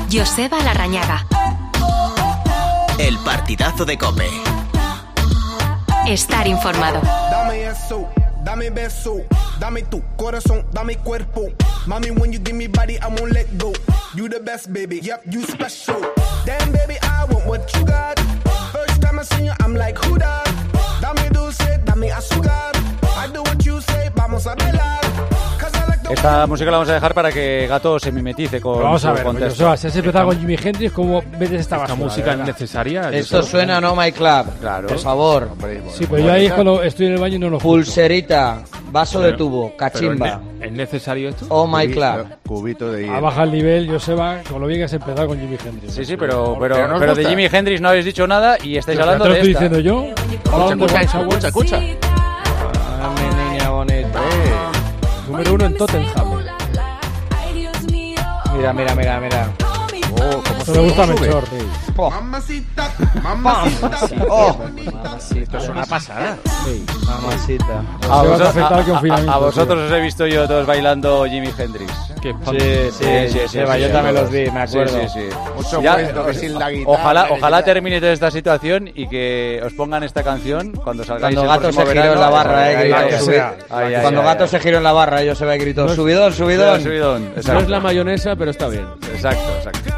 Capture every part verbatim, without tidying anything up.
Joseba Larrañaga. El partidazo de COPE. Estar informado. Dame eso, dame beso, dame tu corazón, dame cuerpo. Mami, when you give me body, I won't let go. You the best, baby, yep, you special. Damn, baby, I want what you got. First time I see you, I'm like, who that? Dame dulce, dame azúcar. I do what you say, vamos a bailar. Esta música la vamos a dejar para que Gato se mimetice con vamos a su ver, contexto. Joseba, si has empezado con Jimi Hendrix, ¿cómo ves esta basura? ¿Esta música es necesaria? Esto suena No My Club, claro. por favor. Sí, pero yo ahí cuando estoy en el baño no lo escucho. Pulserita, vaso Pero- de tubo, cachimba. ¿Es necesario esto? Oh My Club. Cubito de A hielo. baja el nivel, Joseba, con lo bien que has empezado con Jimi Hendrix. Sí, sí, pero, pero, Pero nos pero de gusta. Jimi Hendrix no habéis dicho nada y estáis Ya hablando te lo de estoy esta. diciendo yo. Hablando de Escucha, Once escucha, escucha, Hours, escucha. Ah, mi niña bonita. número uno en Tottenham. Mira, mira, mira, mira. Oh, cómo Esto le gusta a Melchor. Oh. Mamacita, mamacita. Oh. Esto es una pasada. Mamacita. A, Joseba vosotros, te ha afectado el a- a- confinamiento, a vosotros tío. os he visto yo todos bailando Jimi Hendrix. ¿Qué? Sí, sí, sí, Seba, yo también los vi, me acuerdo. Sí, sí, sí. Mucho Ya, cuento que sin la guitarra. Ojalá, ojalá ya. termine toda esta situación y que os pongan esta canción cuando salgáis Cuando el Gato próximo se giró verano. en la barra, eh, Ahí, gritó, ahí, subi- ahí, ahí, ahí, Cuando ahí, Gato ahí. se giró en la barra, yo se ve gritó, subidón, subidón. Subidón, No exacto. es la mayonesa, pero está bien. Exacto, exacto.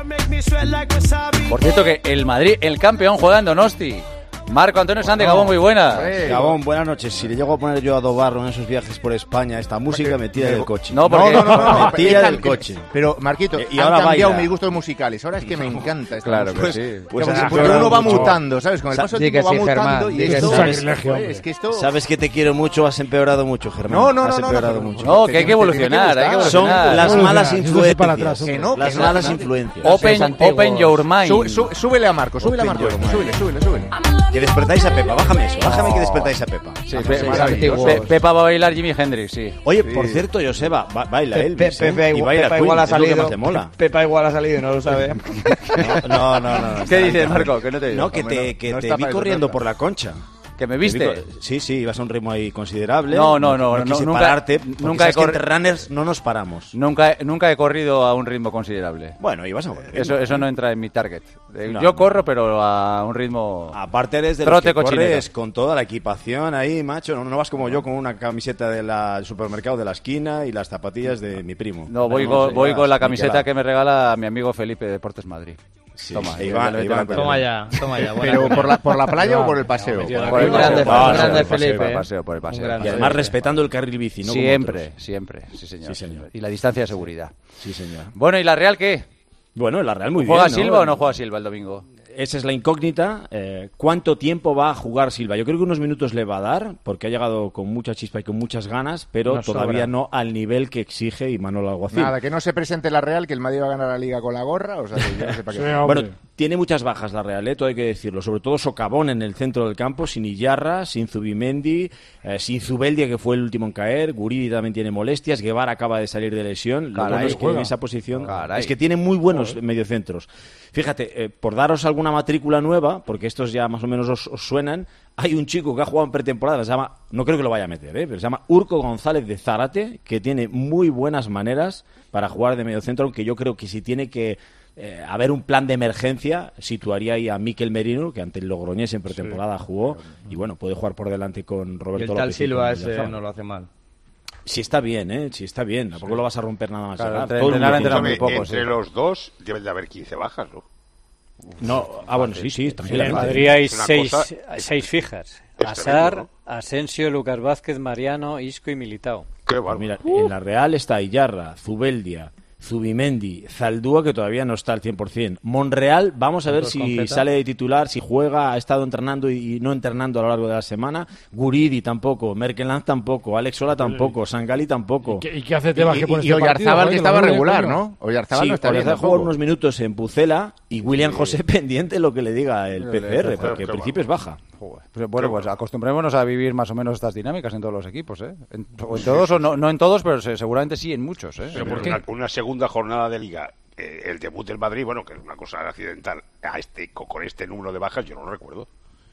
Por cierto que el Madrid, el campeón, juega en Donosti. Marco Antonio Sánchez, Gabón, muy buena. Gabón, buenas noches. Si le llego a poner yo a Dobarro en esos viajes por España, esta música me tira del coche. No, porque... No, no, no, no, Me tira he del cam- coche. Pero, Marquito, Eh, y han ahora cambiado baila. mis gustos musicales. Ahora es que me encanta esta Claro música. que sí. Pues Porque- has porque empeorado uno va mucho. mutando, ¿sabes? Con el Sa- paso del di que tiempo va sí, mutando Germán, y di que esto... sí. Sacrilegio, Joder, hombre. es que esto... Sabes que te quiero mucho, has empeorado mucho, Germán. No, no, no, Has no, empeorado no, mucho. No, que hay que evolucionar, hay que Son evolucionar. las No, malas no, eso es para influencias. atrás, hombre. Que no, Las que no, malas no. influencias. Open, antiguos. open your mind. Sú- sú- súbele a Marco, súbele a Marco. Open your Súbele, súbele, súbele. Que despertáis a Pepa, bájame eso, bájame que despertáis a Pepa. Sí, Sí, Pe- maravilloso. Pe- Pepa va a bailar Jimi Hendrix, sí. Oye, por cierto, Joseba, ba- baila Pe- Elvis, Pe- ¿eh? Pepe y igual- baila Pepa Queen, igual ha es lo que salido. más le mola. Pepa igual ha salido y no lo sabe. No, no, no. no, ¿Qué está- dices, está- Marco? Que no te digo. No, que Hombre, te, no, que no te está vi para eso, corriendo no. por la Concha. ¿Que me Te vi viste? co- Sí, sí, ibas a un ritmo ahí considerable. No, no, no, no, quise nunca- pararte, porque nunca sabes he que corri- entre runners no nos paramos. Nunca, nunca he corrido a un ritmo considerable. Bueno, ibas a un ritmo. Eso, eso no entra en mi target. Eh, No, Yo no. corro, pero a un ritmo... Aparte eres de los Trote que cochinero. corres con toda la equipación ahí, macho. No, no vas como yo con una camiseta del supermercado de la esquina y las zapatillas de mi primo. No, voy, No, con, no, voy no, con la ni camiseta va. que me regala mi amigo Felipe de Deportes Madrid. Sí, Toma, sí, ya Iván, le meto Iván, la pero- Toma ya, toma ya. buena Pero cosa. por la, por la playa o por el paseo. Por el Muy paseo, grande, por muy el grande, paseo, por el Felipe, paseo, ¿eh? paseo, por el Muy paseo. grande. Y además respetando el carril bici, ¿no? Como Siempre, otros. siempre, sí señor. Sí, señor. Y la distancia de seguridad. Sí, señor. Bueno, ¿y la Real qué? Bueno, la Real muy ¿Juega bien, ¿no? Silva o no juega Silva el domingo? Esa es la incógnita. Eh, ¿Cuánto tiempo va a jugar Silva? Yo creo que unos minutos le va a dar, porque ha llegado con mucha chispa y con muchas ganas, pero Nos todavía sobra. no al nivel que exige Imanol Alguacil. Nada, que no se presente la Real, que el Madrid va a ganar la Liga con la gorra. O sea, que yo no sé para Sí, qué. hombre. Bueno, tiene muchas bajas la Real, ¿eh? Todo hay que decirlo. Sobre todo Socavón en el centro del campo, sin Iyarra, sin Zubimendi, eh, sin Zubeldia, que fue el último en caer. Guridi también tiene molestias. Guevara acaba de salir de lesión. Lo Caray, bueno es que juega. en esa posición Caray. es que tiene muy buenos mediocentros. Fíjate, eh, por daros alguna matrícula nueva, porque estos ya más o menos os, os suenan, hay un chico que ha jugado en pretemporada, se llama, no creo que lo vaya a meter, ¿eh? pero se llama Urco González de Zárate, que tiene muy buenas maneras para jugar de mediocentro, aunque yo creo que si tiene que eh, haber un plan de emergencia, situaría ahí a Mikel Merino, que ante el Logroñés en pretemporada jugó, y bueno, puede jugar por delante con Y Roberto el tal López. y Silva con ese Villarreal. no lo hace mal. Sí está bien, ¿eh? Sí está bien, tampoco lo vas a romper nada más. Claro, ¿verdad? entre- Todo el entrenar, mundo entrenar tiene- muy poco, Entre sí. los dos deben de haber quince bajas, ¿no? No, ah, bueno, sí, sí, En el tranquilamente. Madrid hay Es una seis, cosa- seis fijas. es Azar, tremendo, Asensio, Lucas Vázquez, Mariano, Isco y Militao. Qué Pues bárbaro. mira, en la Real está Iyarra, Zubeldia, Zubimendi, Zaldúa, que todavía no está al cien por ciento. Monreal, vamos a ver ¿Otros si completa? sale de titular, si juega, ha estado entrenando y, y no entrenando a lo largo de la semana. Guridi tampoco, Merkeland tampoco, Alex Sola tampoco, Sangali tampoco. ¿Y qué, y qué hace Tebas que pone Y, y este partido? Oyarzábal, Joder, que lo estaba veo bien, regular, coño. ¿no? Oyarzábal Sí, no está bien Oyarzábal tampoco. jugó unos minutos en Pucela y William José pendiente lo que le diga el P C R, porque en principio es baja. Joder. Pues, bueno, pues acostumbrémonos a vivir más o menos estas dinámicas en todos los equipos, ¿eh? En, o en todos, o no, no en todos, pero se- seguramente sí en muchos, ¿eh? Pero por una, una segunda jornada de Liga, eh, el debut del Madrid, bueno, que es una cosa accidental, a este co- con este número de bajas, yo no lo recuerdo.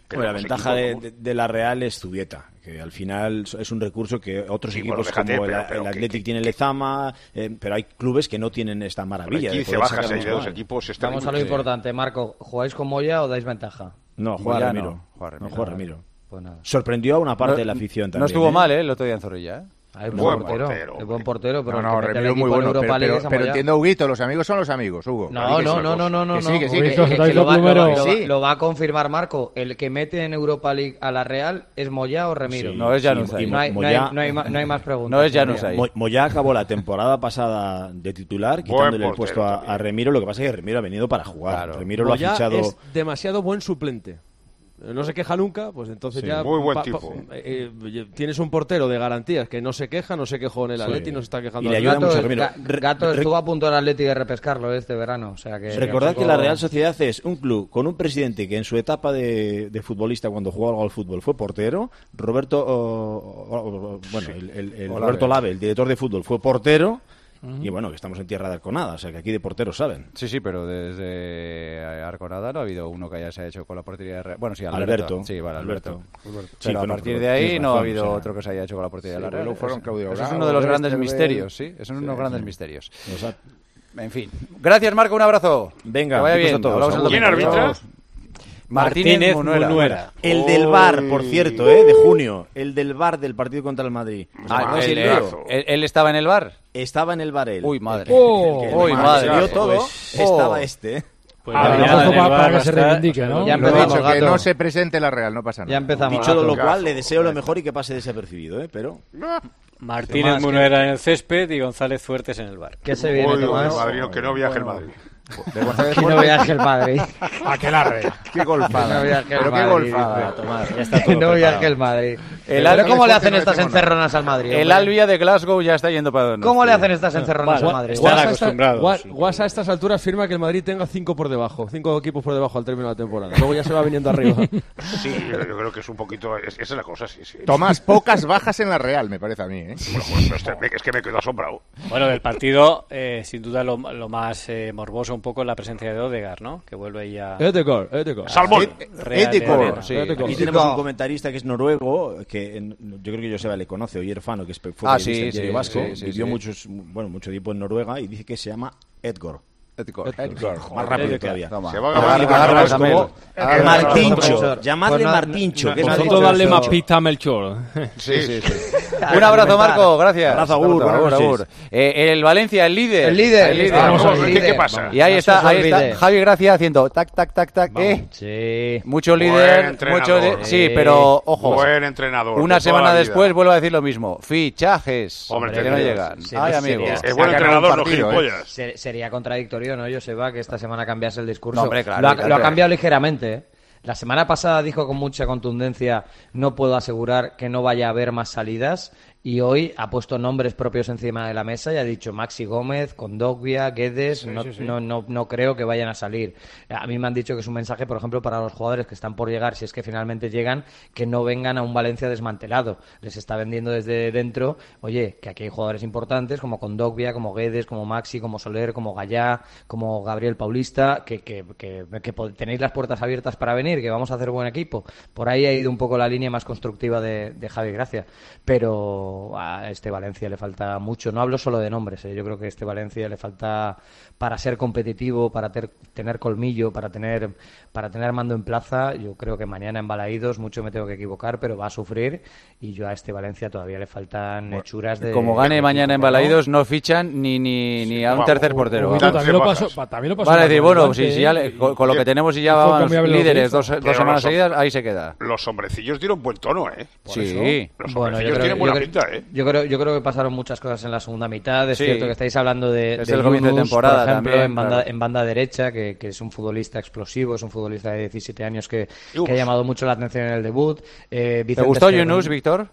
Bueno, la ventaja de, de, de la Real es Zubieta, que al final es un recurso que otros sí, equipos bueno, déjate, como pero, el, pero, el Athletic que, tiene Lezama, eh, pero hay clubes que no tienen esta maravilla. quince de bajas de dos equipos. Vamos a lo importante, Marco, ¿jugáis con Moya o dais ventaja? No, juega Ramiro. No, juega Ramiro. No, juega Ramiro. Pues nada. Sorprendió a una parte no, de la afición también. No estuvo ¿eh? mal, ¿eh? El otro día en Zorrilla, ¿eh? Hay buen, buen portero, portero. Es buen portero, pero no, no, Remiro muy bueno, pero, pero, pero entiendo, Huguito, los amigos son los amigos, Hugo. No, no, no, no, no, no, que sí, que sí, que, que, que, que lo, va, lo, va, sí. lo va a confirmar Marco. El que mete en Europa League a la Real es Moya o Remiro. Sí, no es Januzaj. Sí, no, hay, no, hay, no, hay, no hay más preguntas. No es Januzaj. Moya acabó la temporada pasada de titular, quitándole el puesto a, a Remiro. Lo que pasa es que Remiro ha venido para jugar. Claro. Remiro lo ha fichado. Es demasiado buen suplente. No se queja nunca, pues entonces sí, ya muy buen pa, tipo. Pa, eh, eh, tienes un portero de garantías que no se queja, no se quejó en el Atleti, sí. no se está quejando. Y le ayuda Gato, mucho Remiro. Gato estuvo a punto del Atleti de repescarlo este verano, o sea que recordad que, que la Real Sociedad es un club con un presidente que en su etapa de, de futbolista, cuando jugó algo al fútbol, fue portero. Roberto, oh, oh, oh, bueno, el, el, el Roberto Lave, el director de fútbol, fue portero. Uh-huh. Y bueno, que estamos en tierra de Arconada, o sea que aquí de porteros saben. Sí, sí, pero desde Arconada no ha habido uno que haya se ha hecho con la portería de Real. Bueno, sí, Alberto. Alberto. Sí, vale, Alberto. Alberto. Pero sí, a partir no, de ahí no ha habido o sea, otro que se haya hecho con la portería sí, de la Real. Fueron Claudio Eso es uno de los grandes este misterios, ¿sí? Esos son sí, unos grandes sí. misterios. Exacto. En fin. Gracias, Marco, un abrazo. Venga, que vaya bien. Todos. ¿Quién arbitra? Martínez, Martínez Munuera. Munuera. El del V A R, por cierto, ¿eh? de junio. El del V A R del partido contra el Madrid. O sea, ah, no el, el, él, ¿Él estaba en el V A R? Estaba en el V A R él. Uy, madre. Oh, el que, uy, madre. Vio todo, pues, oh. estaba este. Pues ah, ya, para, para que se reivindique, ¿no? Ya empezamos, dicho, que no se presente la Real, no pasa nada. Ya empezamos. Dicho lo cual, le deseo lo mejor y que pase desapercibido, ¿eh? Pero... Martínez Munuera que... en el césped y González Fuertes en el V A R. ¿Qué se viene, Uy, Tomás? Madrid, que no viaje bueno. el Madrid. Que no viaje el Madrid. Aquelarre. Qué golfada. No viaje el Pero Madrid, qué golfada, Tomás. Ya está todo no viaje el Madrid. El Pero Al... ¿cómo le hacen estas encerronas al Madrid? El Albia de Glasgow ya está yendo para donde. ¿Cómo le hacen estas encerronas al Madrid? Están acostumbrados. Guasa a estas alturas firma que el Madrid tenga cinco por debajo, cinco equipos por debajo al término de la temporada. Luego ya se va viniendo arriba. Sí, yo, yo creo que es un poquito... Es, esa es la cosa, sí, sí. Tomás, pocas bajas en la Real, me parece a mí, ¿eh? Bueno, bueno, este, es que me quedo asombrado. Bueno, del partido, eh, sin duda lo, lo más eh, morboso un poco es la presencia de Odegaard, ¿no? Que vuelve ahí a... Edegard, Edegard. Salmón. Edegard, sí. Aquí tenemos un comentarista que es noruego, que en, yo creo que Joseba le conoce, Oyer Fano, que fue ah, sí, sí, vasco, sí, sí, vivió sí. Muchos, bueno, mucho tiempo en Noruega y dice que se llama Edgar. Edgar. Edgar. Más rápido Edgar. Todavía. Toma. Se va a agarrar es como Martincho. Llamadle pues Martincho. Por tanto, darle más pista a Melchor. Sí, sí, sí. Un abrazo, Marco. Gracias. Un abrazo, Agur. Agur, Agur. Eh, el Valencia, el líder. El líder. El líder. Vamos a ver, ¿qué, ¿qué pasa? Y ahí no está, ahí está Javi Gracia haciendo tac, tac, tac, tac. ¿Eh? Sí. Mucho líder. Mucho de... Sí, pero ojo. Buen entrenador. Una semana después vuelve a decir lo mismo. Fichajes. Hombre, que no llegan. Ay, amigo. Es buen entrenador, no gilipollas. Sería contradictorio, ¿no, Joseba, que esta semana cambiase el discurso? No, hombre, claro, lo, ha, claro. lo ha cambiado ligeramente, ¿eh? La semana pasada dijo con mucha contundencia: no puedo asegurar que no vaya a haber más salidas. Y hoy ha puesto nombres propios encima de la mesa y ha dicho Maxi Gómez, Kondogbia, Guedes, sí, no, sí, sí. No, no, no creo que vayan a salir. A mí me han dicho que es un mensaje, por ejemplo, para los jugadores que están por llegar, si es que finalmente llegan, que no vengan a un Valencia desmantelado. Les está vendiendo desde dentro, oye, que aquí hay jugadores importantes como Kondogbia, como Guedes, como Maxi, como Soler, como Gallá, como Gabriel Paulista, que, que, que, que tenéis las puertas abiertas para venir, que vamos a hacer buen equipo. Por ahí ha ido un poco la línea más constructiva de, de Javi Gracia. Pero a este Valencia le falta mucho. No hablo solo de nombres, ¿eh? Yo creo que a este Valencia le falta, para ser competitivo, para ter, tener colmillo, para tener para tener mando en plaza. Yo creo que mañana en Balaídos, mucho me tengo que equivocar, pero va a sufrir, y yo a este Valencia todavía le faltan hechuras de... Como gane de mañana en Balaídos, no fichan ni ni, ni a un tercer portero. Uh, también, lo pasó, también lo pasó. Vale, decir, bueno, si, si ya le, con, con lo que tenemos y ya vamos líderes dos, dos semanas seguidas, ahí se queda. Los hombrecillos dieron buen tono, ¿eh? Por sí. Eso, los bueno, hombrecillos tienen buena pinta, ¿eh? Yo creo, yo creo que pasaron muchas cosas en la segunda mitad. Es sí. cierto que estáis hablando de, es de el comienzo de temporada, por ejemplo, también, en banda, claro. en banda derecha, que, que es un futbolista explosivo, es un futbolista de diecisiete años que, que ha llamado mucho la atención en el debut. Eh, ¿Te gustó Yunus, Víctor?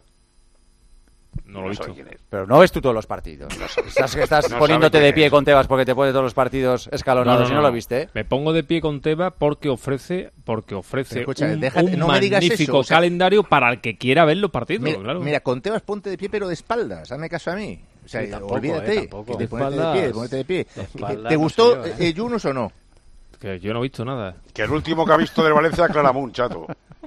No lo he visto. Pero no ves tú todos los partidos. No estás estás no poniéndote de pie con Tebas porque te pone todos los partidos escalonados, no, no, no, y no lo viste. ¿eh? Me pongo de pie con Tebas porque ofrece porque ofrece escucha, un, déjate, un no me digas magnífico eso, o sea, calendario para el que quiera ver los partidos. Mira, claro. mira, con Tebas ponte de pie pero de espaldas, hazme caso a mí. O sea, sí, tampoco, olvídate. Eh, tampoco. De ponerte de pie, de ponerte de pie. De ¿Te gustó no sé yo, eh, Yunus o no? Que yo no he visto nada. Que el último que ha visto del Valencia es Claramunt, chato.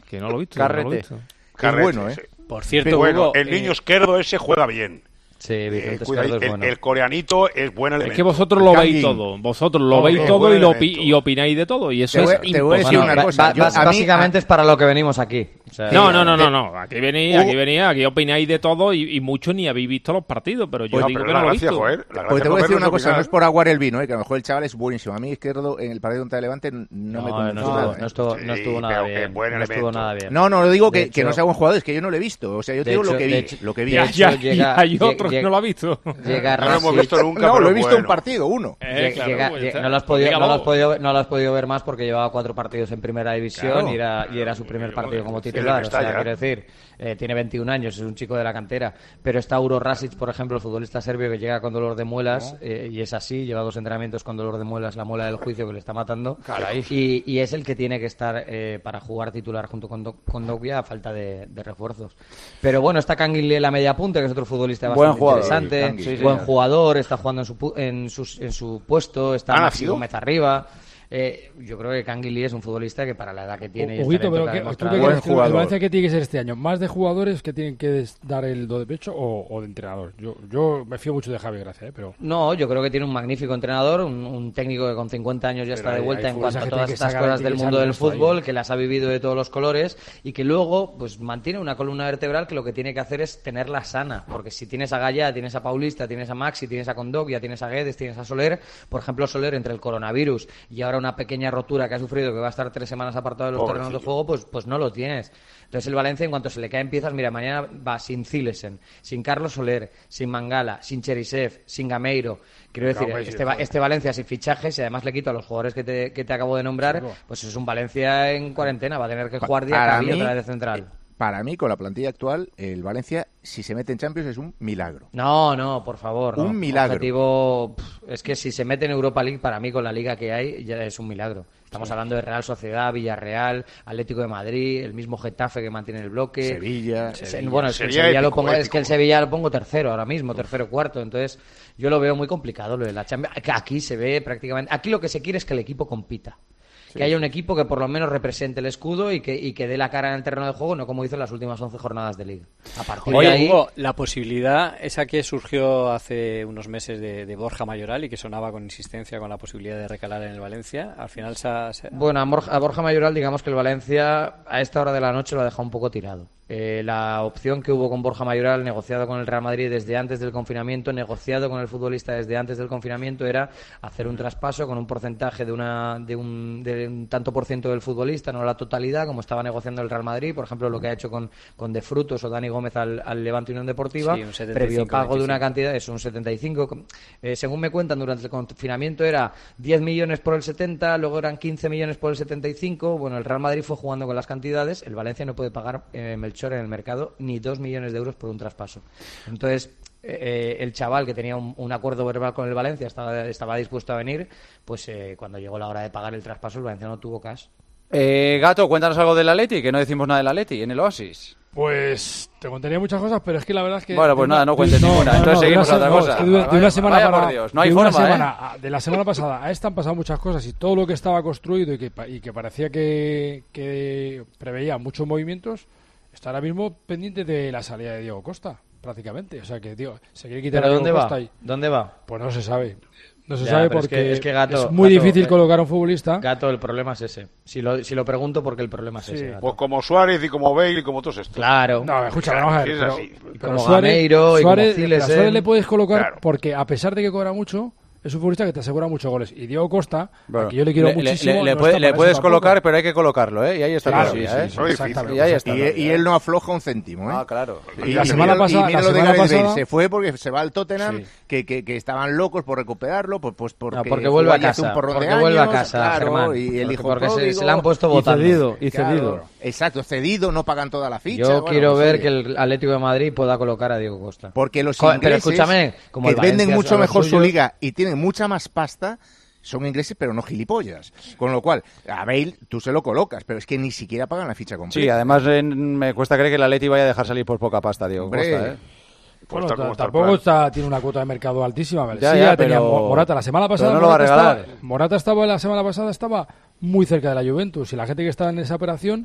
Que no lo he visto. Carrete. No lo he visto. Carrete, bueno, ¿eh? sí. Por cierto, Pero bueno, Hugo, el niño eh, izquierdo ese juega bien. Sí, Vicente Eh, cuida, Escardo es el, bueno. el coreanito es buen elemento. Es que vosotros lo veis Kangin. todo. Vosotros lo Oh, veis qué todo buen y, lo opi- elemento. y opináis de todo. Y eso Te voy- es te voy a decir imposible. una Bueno, cosa, ba- yo- ba- a mí- básicamente es para lo que venimos aquí. O sea, No, no, no, eh, no, no. Aquí venís, Hugo- aquí venís, aquí opináis de todo y, y mucho ni habéis visto los partidos, pero yo Pues, digo pero que la no lo he gracia, visto. joder, la gracia Pues te voy a con decir una verlo cosa, es no es por aguar el vino, eh, que a lo mejor el chaval es buenísimo. A mí Izquierdo en el partido contra el Levante no, No, me no, convenció estuvo, nada. no ¿eh? estuvo, no Sí, estuvo nada pero qué bien. buen No estuvo elemento. nada bien. No, no, no digo De que, que hecho- no sea buen jugador, es que yo no lo he visto. O sea, yo te De digo hecho- lo que de vi. hecho- Lo que vi. Ya, de ya, hecho, llega- y hay llega- otro que llega- no lo ha visto. Llega No lo hemos Rasic- visto nunca, No, pero lo he visto bueno. un partido, uno. Eh, Llega- claro, llega- pues llega- está. no, lo has podido, Diga no, lo has vos. podido, no lo has podido ver más porque llevaba cuatro partidos en primera división Claro. y, era, y era su primer partido como titular. O está sea, ya. quiero decir, eh, tiene veintiún años, es un chico de la cantera. Pero está Uro Rasic, por ejemplo, el futbolista serbio que llega con dolor de muelas, eh, y es así, lleva dos entrenamientos con dolor de muelas, la muela del juicio que le está matando. Caray. Y, y es el que tiene que estar eh, para jugar titular junto con, Do- con Dogbia a falta de, de refuerzos. Pero bueno, está Kangin en la media punta, que es otro futbolista Buen bastante jugador, interesante. Kangin. Sí, buen señor. jugador, está jugando en su, pu- en sus- en su puesto, está ¿Ha Maxi nacido? Gómez arriba. Eh, yo creo que Kangin Lee es un futbolista que para la edad que tiene y el Huguito, talento pero que ha ¿qué, ¿tú demostrado- qué Buen crees que el jugador. Valencia que tiene que ser este año? ¿Más de jugadores que tienen que des- dar el do de pecho o, o de entrenador? Yo, yo me fío mucho de Javi Gracia, ¿eh? Pero No, yo creo que tiene un magnífico entrenador, un, un técnico que con cincuenta años ya está de hay- vuelta hay en cuanto a futbolistas que todas tienen que estas sacar- cosas tienen del que mundo sacar del esto ahí, fútbol, ¿eh? que las ha vivido de todos los colores y que luego pues mantiene una columna vertebral que lo que tiene que hacer es tenerla sana, porque si tienes a Gallá, tienes a Paulista, tienes a Maxi, tienes a Kondogbia, tienes a Guedes, tienes a Soler, por ejemplo Soler entre el coronavirus y ahora una pequeña rotura que ha sufrido que va a estar tres semanas apartado de los Pobrecillo. terrenos de juego, pues, pues no lo tienes. Entonces el Valencia, en cuanto se le caen piezas, mira, mañana va sin Zilesen, sin Carlos Soler, sin Mangala, sin Cherisev, sin Gameiro. Quiero decir, Gameiro, este, va- joder. este Valencia sin fichajes, y además le quito a los jugadores que te, que te acabo de nombrar, pues es un Valencia en cuarentena, va a tener que jugar día Para cada día mí- otra vez de central. Para mí, con la plantilla actual, el Valencia, si se mete en Champions, es un milagro. No, no, por favor. no. Un milagro. Objetivo, pff, es que si se mete en Europa League, para mí, con la liga que hay, ya es un milagro. Estamos hablando de Real Sociedad, Villarreal, Atlético de Madrid, el mismo Getafe que mantiene el bloque. Sevilla. Se- Sevilla. Bueno, es que, el Sería Sevilla lo épico, pongo, es épico. que el Sevilla lo pongo tercero ahora mismo, tercero cuarto. Entonces, yo lo veo muy complicado lo de la Champions. Aquí se ve prácticamente. Aquí lo que se quiere es que el equipo compita. Que haya un equipo que por lo menos represente el escudo y que, y que dé la cara en el terreno de juego, no como hizo en las últimas once jornadas de liga. A partir de Oye, ahí. Hugo, la posibilidad esa que surgió hace unos meses de, de Borja Mayoral y que sonaba con insistencia con la posibilidad de recalar en el Valencia, al final se ha... se ha- Bueno, a Borja, a Borja Mayoral, digamos que el Valencia a esta hora de la noche lo ha dejado un poco tirado. Eh, la opción que hubo con Borja Mayoral, negociado con el Real Madrid desde antes del confinamiento, negociado con el futbolista desde antes del confinamiento, era hacer un traspaso con un porcentaje de, una, de, un, de un tanto por ciento del futbolista, no la totalidad, como estaba negociando el Real Madrid, por ejemplo, lo que ha hecho con, con De Frutos o Dani Gómez al, al Levante Unión Deportiva, Sí, un setenta y cinco, previo pago de una veinticinco. cantidad, es un setenta y cinco. Eh, según me cuentan, durante el confinamiento era diez millones por el setenta, luego eran quince millones por el setenta y cinco. Bueno, el Real Madrid fue jugando con las cantidades. El Valencia no puede pagar eh, Melchor en el mercado ni dos millones de euros por un traspaso. Entonces, eh, el chaval que tenía un, un acuerdo verbal con el Valencia estaba, estaba dispuesto a venir, pues eh, cuando llegó la hora de pagar el traspaso, el Valencia no tuvo cash. Eh, Gato, cuéntanos algo del Atleti, que no decimos nada del Atleti en el Oasis. Pues te contaría muchas cosas, pero es que la verdad es que... Bueno, pues de una- nada, no cuentes de- ninguna. Entonces de seguimos una a otra se- no, cosa. es que de, de Vaya- una semana vaya para... por Dios, no hay de una forma, ¿eh? semana a- de la semana pasada a esta han pasado muchas cosas y todo lo que estaba construido y que, pa- y que parecía que, que preveía muchos movimientos, está ahora mismo pendiente de la salida de Diego Costa, prácticamente. O sea que, tío, se quiere quitar ¿Pero a dónde Diego va? Costa y... ¿Dónde va? Pues no se sabe. No se Ya, sabe pero es porque que- es que Gato- es muy Gato, difícil eh, colocar a un futbolista. Gato, el problema es ese. Si lo, si lo pregunto, porque el problema es Sí. ese. Gato. Pues como Suárez y como Bale y como todos estos. Claro. No, escucha, vamos a ver. Sí, es pero- así. pero Como Suárez- Gameiro y como Suárez- Zilesen. pero a Suárez le puedes colocar Claro. porque a pesar de que cobra mucho, es un futbolista que te asegura muchos goles. Y Diego Costa, Bueno, a que yo le quiero le, le- muchísimo, le no puede- está le para puedes eso tampoco. colocar, pero hay que colocarlo, ¿eh? Y ahí está Claro, todavía, sí, ¿eh? sí, sí, exactamente. Y ahí está. Y, todavía, y ¿eh? él no afloja un céntimo, ¿eh? Ah, claro. Y la semana mira- pasada- y mira la lo de semana Gareth Bale, pasada- se fue porque se va al Tottenham, Sí. que, que, que estaban locos por recuperarlo, pues, pues porque, No, porque jugó vuelve a allí hace casa. un porrón Porque de vuelve a años, casa, claro, Germán. y el Porque- hijo porque se, pródigo, se le han puesto Y votando. cedido, y claro, cedido. exacto, cedido, no pagan toda la ficha. Yo bueno, quiero pues, ver oye, que el Atlético de Madrid pueda colocar a Diego Costa. Porque los Co- ingleses, pero escúchame, como que el Valencia venden es mucho a lo mejor su suyo- liga y tienen mucha más pasta, son ingleses pero no gilipollas. Con lo cual, a Bale tú se lo colocas, pero es que ni siquiera pagan la ficha completa. Sí, además eh, me cuesta creer que el Atleti vaya a dejar salir por poca pasta, Diego Hombre. Costa, ¿eh? Pues Bueno, está como t- está el tampoco plan. está, tiene una cuota de mercado altísima. ¿vale? Ya, sí, ya, ya tenía pero- Mo- Morata. La semana pasada, pero no lo va a Morata, regalar. estaba, Morata estaba la semana pasada estaba muy cerca de la Juventus y la gente que estaba en esa operación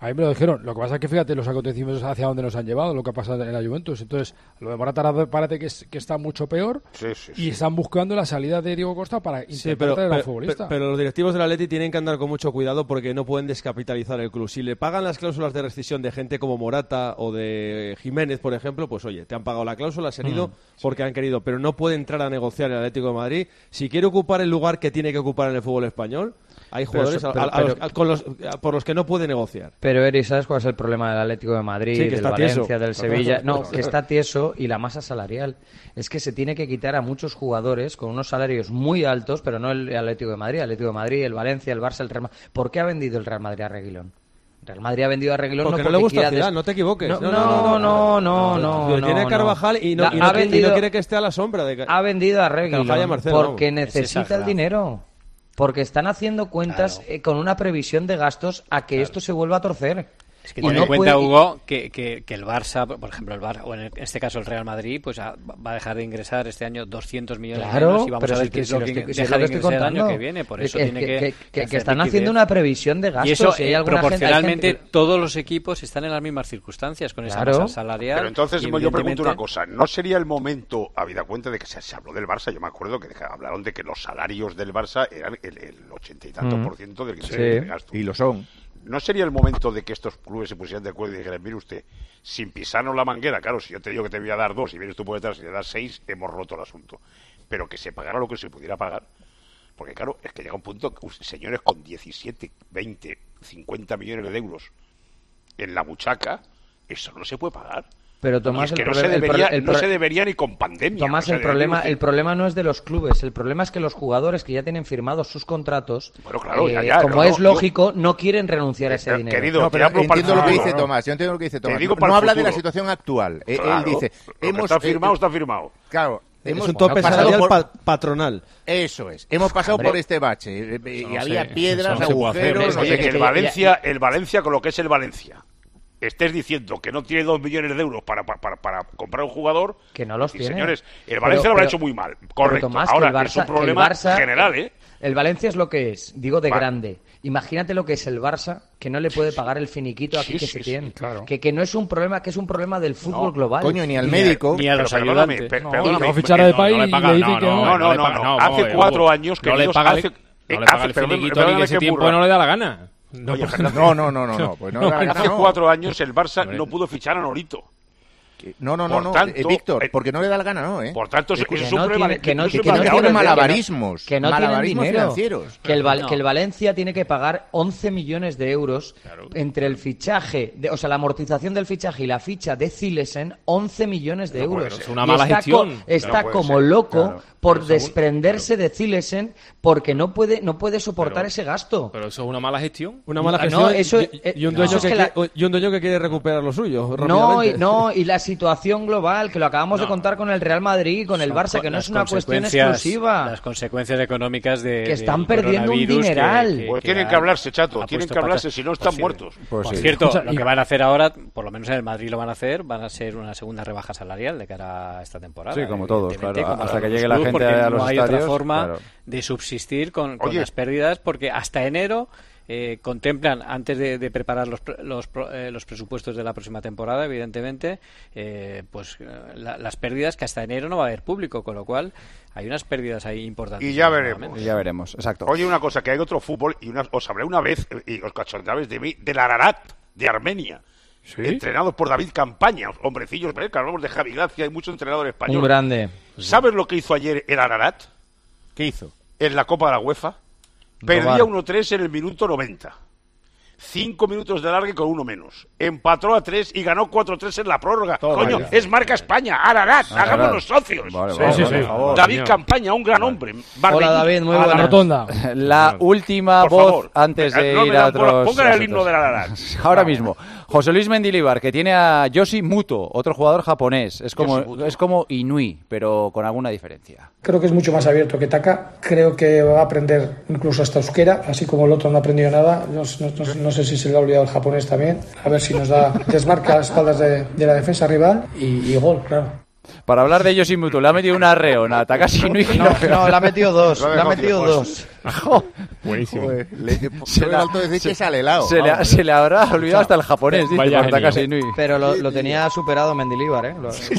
A mí me lo dijeron. Lo que pasa es que fíjate los acontecimientos hacia dónde nos han llevado, lo que ha pasado en la Juventus. Entonces, lo de Morata parece que, es, que está mucho peor sí, sí, y sí. están buscando la salida de Diego Costa para intentar sí, pero, traer a un pero, futbolista. Pero, pero los directivos del Atleti tienen que andar con mucho cuidado porque no pueden descapitalizar el club. Si le pagan las cláusulas de rescisión de gente como Morata o de Jiménez, por ejemplo, pues oye, te han pagado la cláusula, has herido mm, porque sí. han querido, pero no puede entrar a negociar el Atlético de Madrid. Si quiere ocupar el lugar que tiene que ocupar en el fútbol español, hay jugadores pero, pero, a, a los, a, con los, a, por los que no puede negociar. Pero Eri, ¿sabes cuál es el problema del Atlético de Madrid, sí, del Valencia, tieso. del Sevilla? No, que está tieso y la masa salarial. Es que se tiene que quitar a muchos jugadores con unos salarios muy altos, pero no el Atlético de Madrid, el Atlético de Madrid, el Valencia, el Barça, el Real Madrid. ¿Por qué ha vendido el Real Madrid a Reguilón? Real Madrid ha vendido a Reguilón porque no, no le gusta des... no te equivoques. No, no, no, no, no. no, no, no tiene no, Carvajal y no, y, no, vendido, y no quiere que esté a la sombra de ha vendido a Reguilón Marcelo, porque vamos. necesita el dinero. Porque están haciendo cuentas claro. eh, con una previsión de gastos a que claro. esto se vuelva a torcer. Es que ten en cuenta, Hugo, que, que, que el Barça, por ejemplo, el Barça, o en este caso el Real Madrid, pues a, va a dejar de ingresar este año doscientos millones claro, menos y vamos a ver si, qué es lo que si deja de ingresar el año que viene. Por eso que, tiene que... Que, que, que, que están haciendo una previsión de gastos. Y eso, si hay alguna proporcionalmente, gente, gente que... todos los equipos están en las mismas circunstancias con claro. esa masa salarial. Pero entonces yo pregunto una cosa, ¿no sería el momento, habida cuenta de que se, se habló del Barça, yo me acuerdo que hablaron de que los salarios del Barça eran el, el ochenta y tanto mm. por ciento del que sí. se gasto? Y lo son. ¿No sería el momento de que estos clubes se pusieran de acuerdo y dijeran, mire usted, sin pisarnos la manguera, claro, si yo te digo que te voy a dar dos y vienes tú por detrás y te das seis, hemos roto el asunto, pero que se pagara lo que se pudiera pagar, porque claro, es que llega un punto, señores con diecisiete, veinte, cincuenta millones de euros en la buchaca, eso no se puede pagar. Pero Tomás, es que el no, problema, se debería, el pro, el no pro, se debería ni con pandemia. Tomás, o sea, el problema, usted... el problema no es de los clubes, el problema es que los jugadores que ya tienen firmados sus contratos, bueno, claro, eh, ya, ya, como no, es no, lógico, yo... no quieren renunciar a ese eh, dinero. Querido, no, pero entiendo lo que dice Tomás, yo entiendo lo que dice Tomás. No, no habla futuro. de la situación actual. Claro, él dice, hemos está firmado, eh, está firmado. Claro. Hemos, es un tope salarial por... pa patronal. Eso es. Hemos pasado Hombre, por este bache. Y no había sé, piedras, no agujeros... Oye, que el Valencia, el Valencia con lo que es el Valencia... estés diciendo que no tiene dos millones de euros para, para, para comprar un jugador... Que no los y, tiene. Señores, el Valencia pero, lo habrá pero, hecho muy mal. Correcto. Tomás, ahora, Barça, es un problema Barça, general, ¿eh? El Valencia es lo que es, digo de vale. grande. Imagínate lo que es el Barça, que no le puede pagar el finiquito aquí sí, que sí, se sí, tiene. Claro. Que, que no es un problema, que es un problema del fútbol no, global. Coño, ni al médico. Ni a los pero, ayudantes. Perdóname, no, perdóname. No, fichar de país no, y le dicen que no. No, no, no. no. Hace cuatro años que no le paga hace, no le paga el finiquito ni que ese tiempo no le da la gana. No, Oye, no, no, no, no, no, pues no, no, hace no. cuatro años el Barça no pudo fichar a Nolito. No, no, no, no, tanto, eh, Víctor, porque no le da la gana, ¿no? ¿eh? Por tanto, es, que es no un problema tiene, de que no, que que no tiene malabarismos, que no malabarismos tienen dinero, financieros. que el, no. que el Valencia tiene que pagar once millones de euros claro. entre el fichaje, de, o sea, la amortización del fichaje y la ficha de Zilesen, once millones de no euros. Es una mala está gestión. Co está no como ser. loco Claro. por pero desprenderse claro. de Zilesen porque no puede no puede soportar pero, ese gasto. Pero eso es una mala gestión. Una mala Ah, gestión no, eso, y, eh, y, un dueño no, que, es que la... que, y un dueño que quiere recuperar lo suyo. No y, no, y la situación global, que lo acabamos no. de contar con el Real Madrid, con el Barça, que no es una cuestión exclusiva. Las consecuencias económicas de que están de perdiendo un dineral. Que, que, pues que tienen ha, que hablarse, chato, tienen que hablarse, si no están pues, muertos. Pues por sí. cierto, Escucha, lo y... que van a hacer ahora, por lo menos en el Madrid lo van a hacer, van a ser una segunda rebaja salarial de cara a esta temporada. Sí, como todos, claro. Como hasta que los llegue la clubes, gente a los no hay estadios. otra forma claro. de subsistir con, con Oye. las pérdidas, porque hasta enero eh, contemplan, antes de, de preparar los, los, eh, los presupuestos de la próxima temporada, evidentemente, eh, pues la, las pérdidas que hasta enero no va a haber público, con lo cual hay unas pérdidas ahí importantes. Y ya veremos. Y ya veremos, exacto. Oye, una cosa, que hay otro fútbol, y una, os hablé una vez, y os cachondeabais de mí, del Ararat, de Armenia. ¿Sí? Entrenados por David Campaña, hombrecillos, ¿eh? Que hablamos de Javi Gracia, hay muchos entrenadores españoles. Un grande. ¿Sabes lo que hizo ayer el Ararat? ¿Qué hizo? En la Copa de la UEFA. Perdía uno tres en el minuto noventa. Cinco minutos de largue con uno menos. Empató a tres y ganó cuatro tres en la prórroga. Todo Coño, vaya. Es marca España. Ararat, Ararat. Hagámonos socios. Vale, sí, vale, sí, vale, sí. por favor, David señor. Campaña, un gran hombre. Hola, David, muy buenas. A la rotonda. La última por voz favor. antes de no ir a otros... Pongan el himno del Ararat. Ahora mismo. José Luis Mendilibar, que tiene a Yoshi Muto, otro jugador japonés. Es como, es como Inui, pero con alguna diferencia. Creo que es mucho más abierto que Taka. Creo que va a aprender incluso hasta euskera, así como el otro no ha aprendido nada. No, no, no, no sé si se le ha olvidado el japonés también. A ver si nos da desmarca las espaldas de, de la defensa rival y, y gol, claro. Para hablar de Yoshi Muto, le ha metido un arreo, a Takashi Inui. No, no, le ha metido dos. Le ha metido dos. Buenísimo. Le, le, se le, alto decir se, que sale helado. Se, le, se le habrá olvidado hasta el japonés. Dice, Inui. Pero lo, lo tenía superado Mendilibar, ¿eh? Lo... Se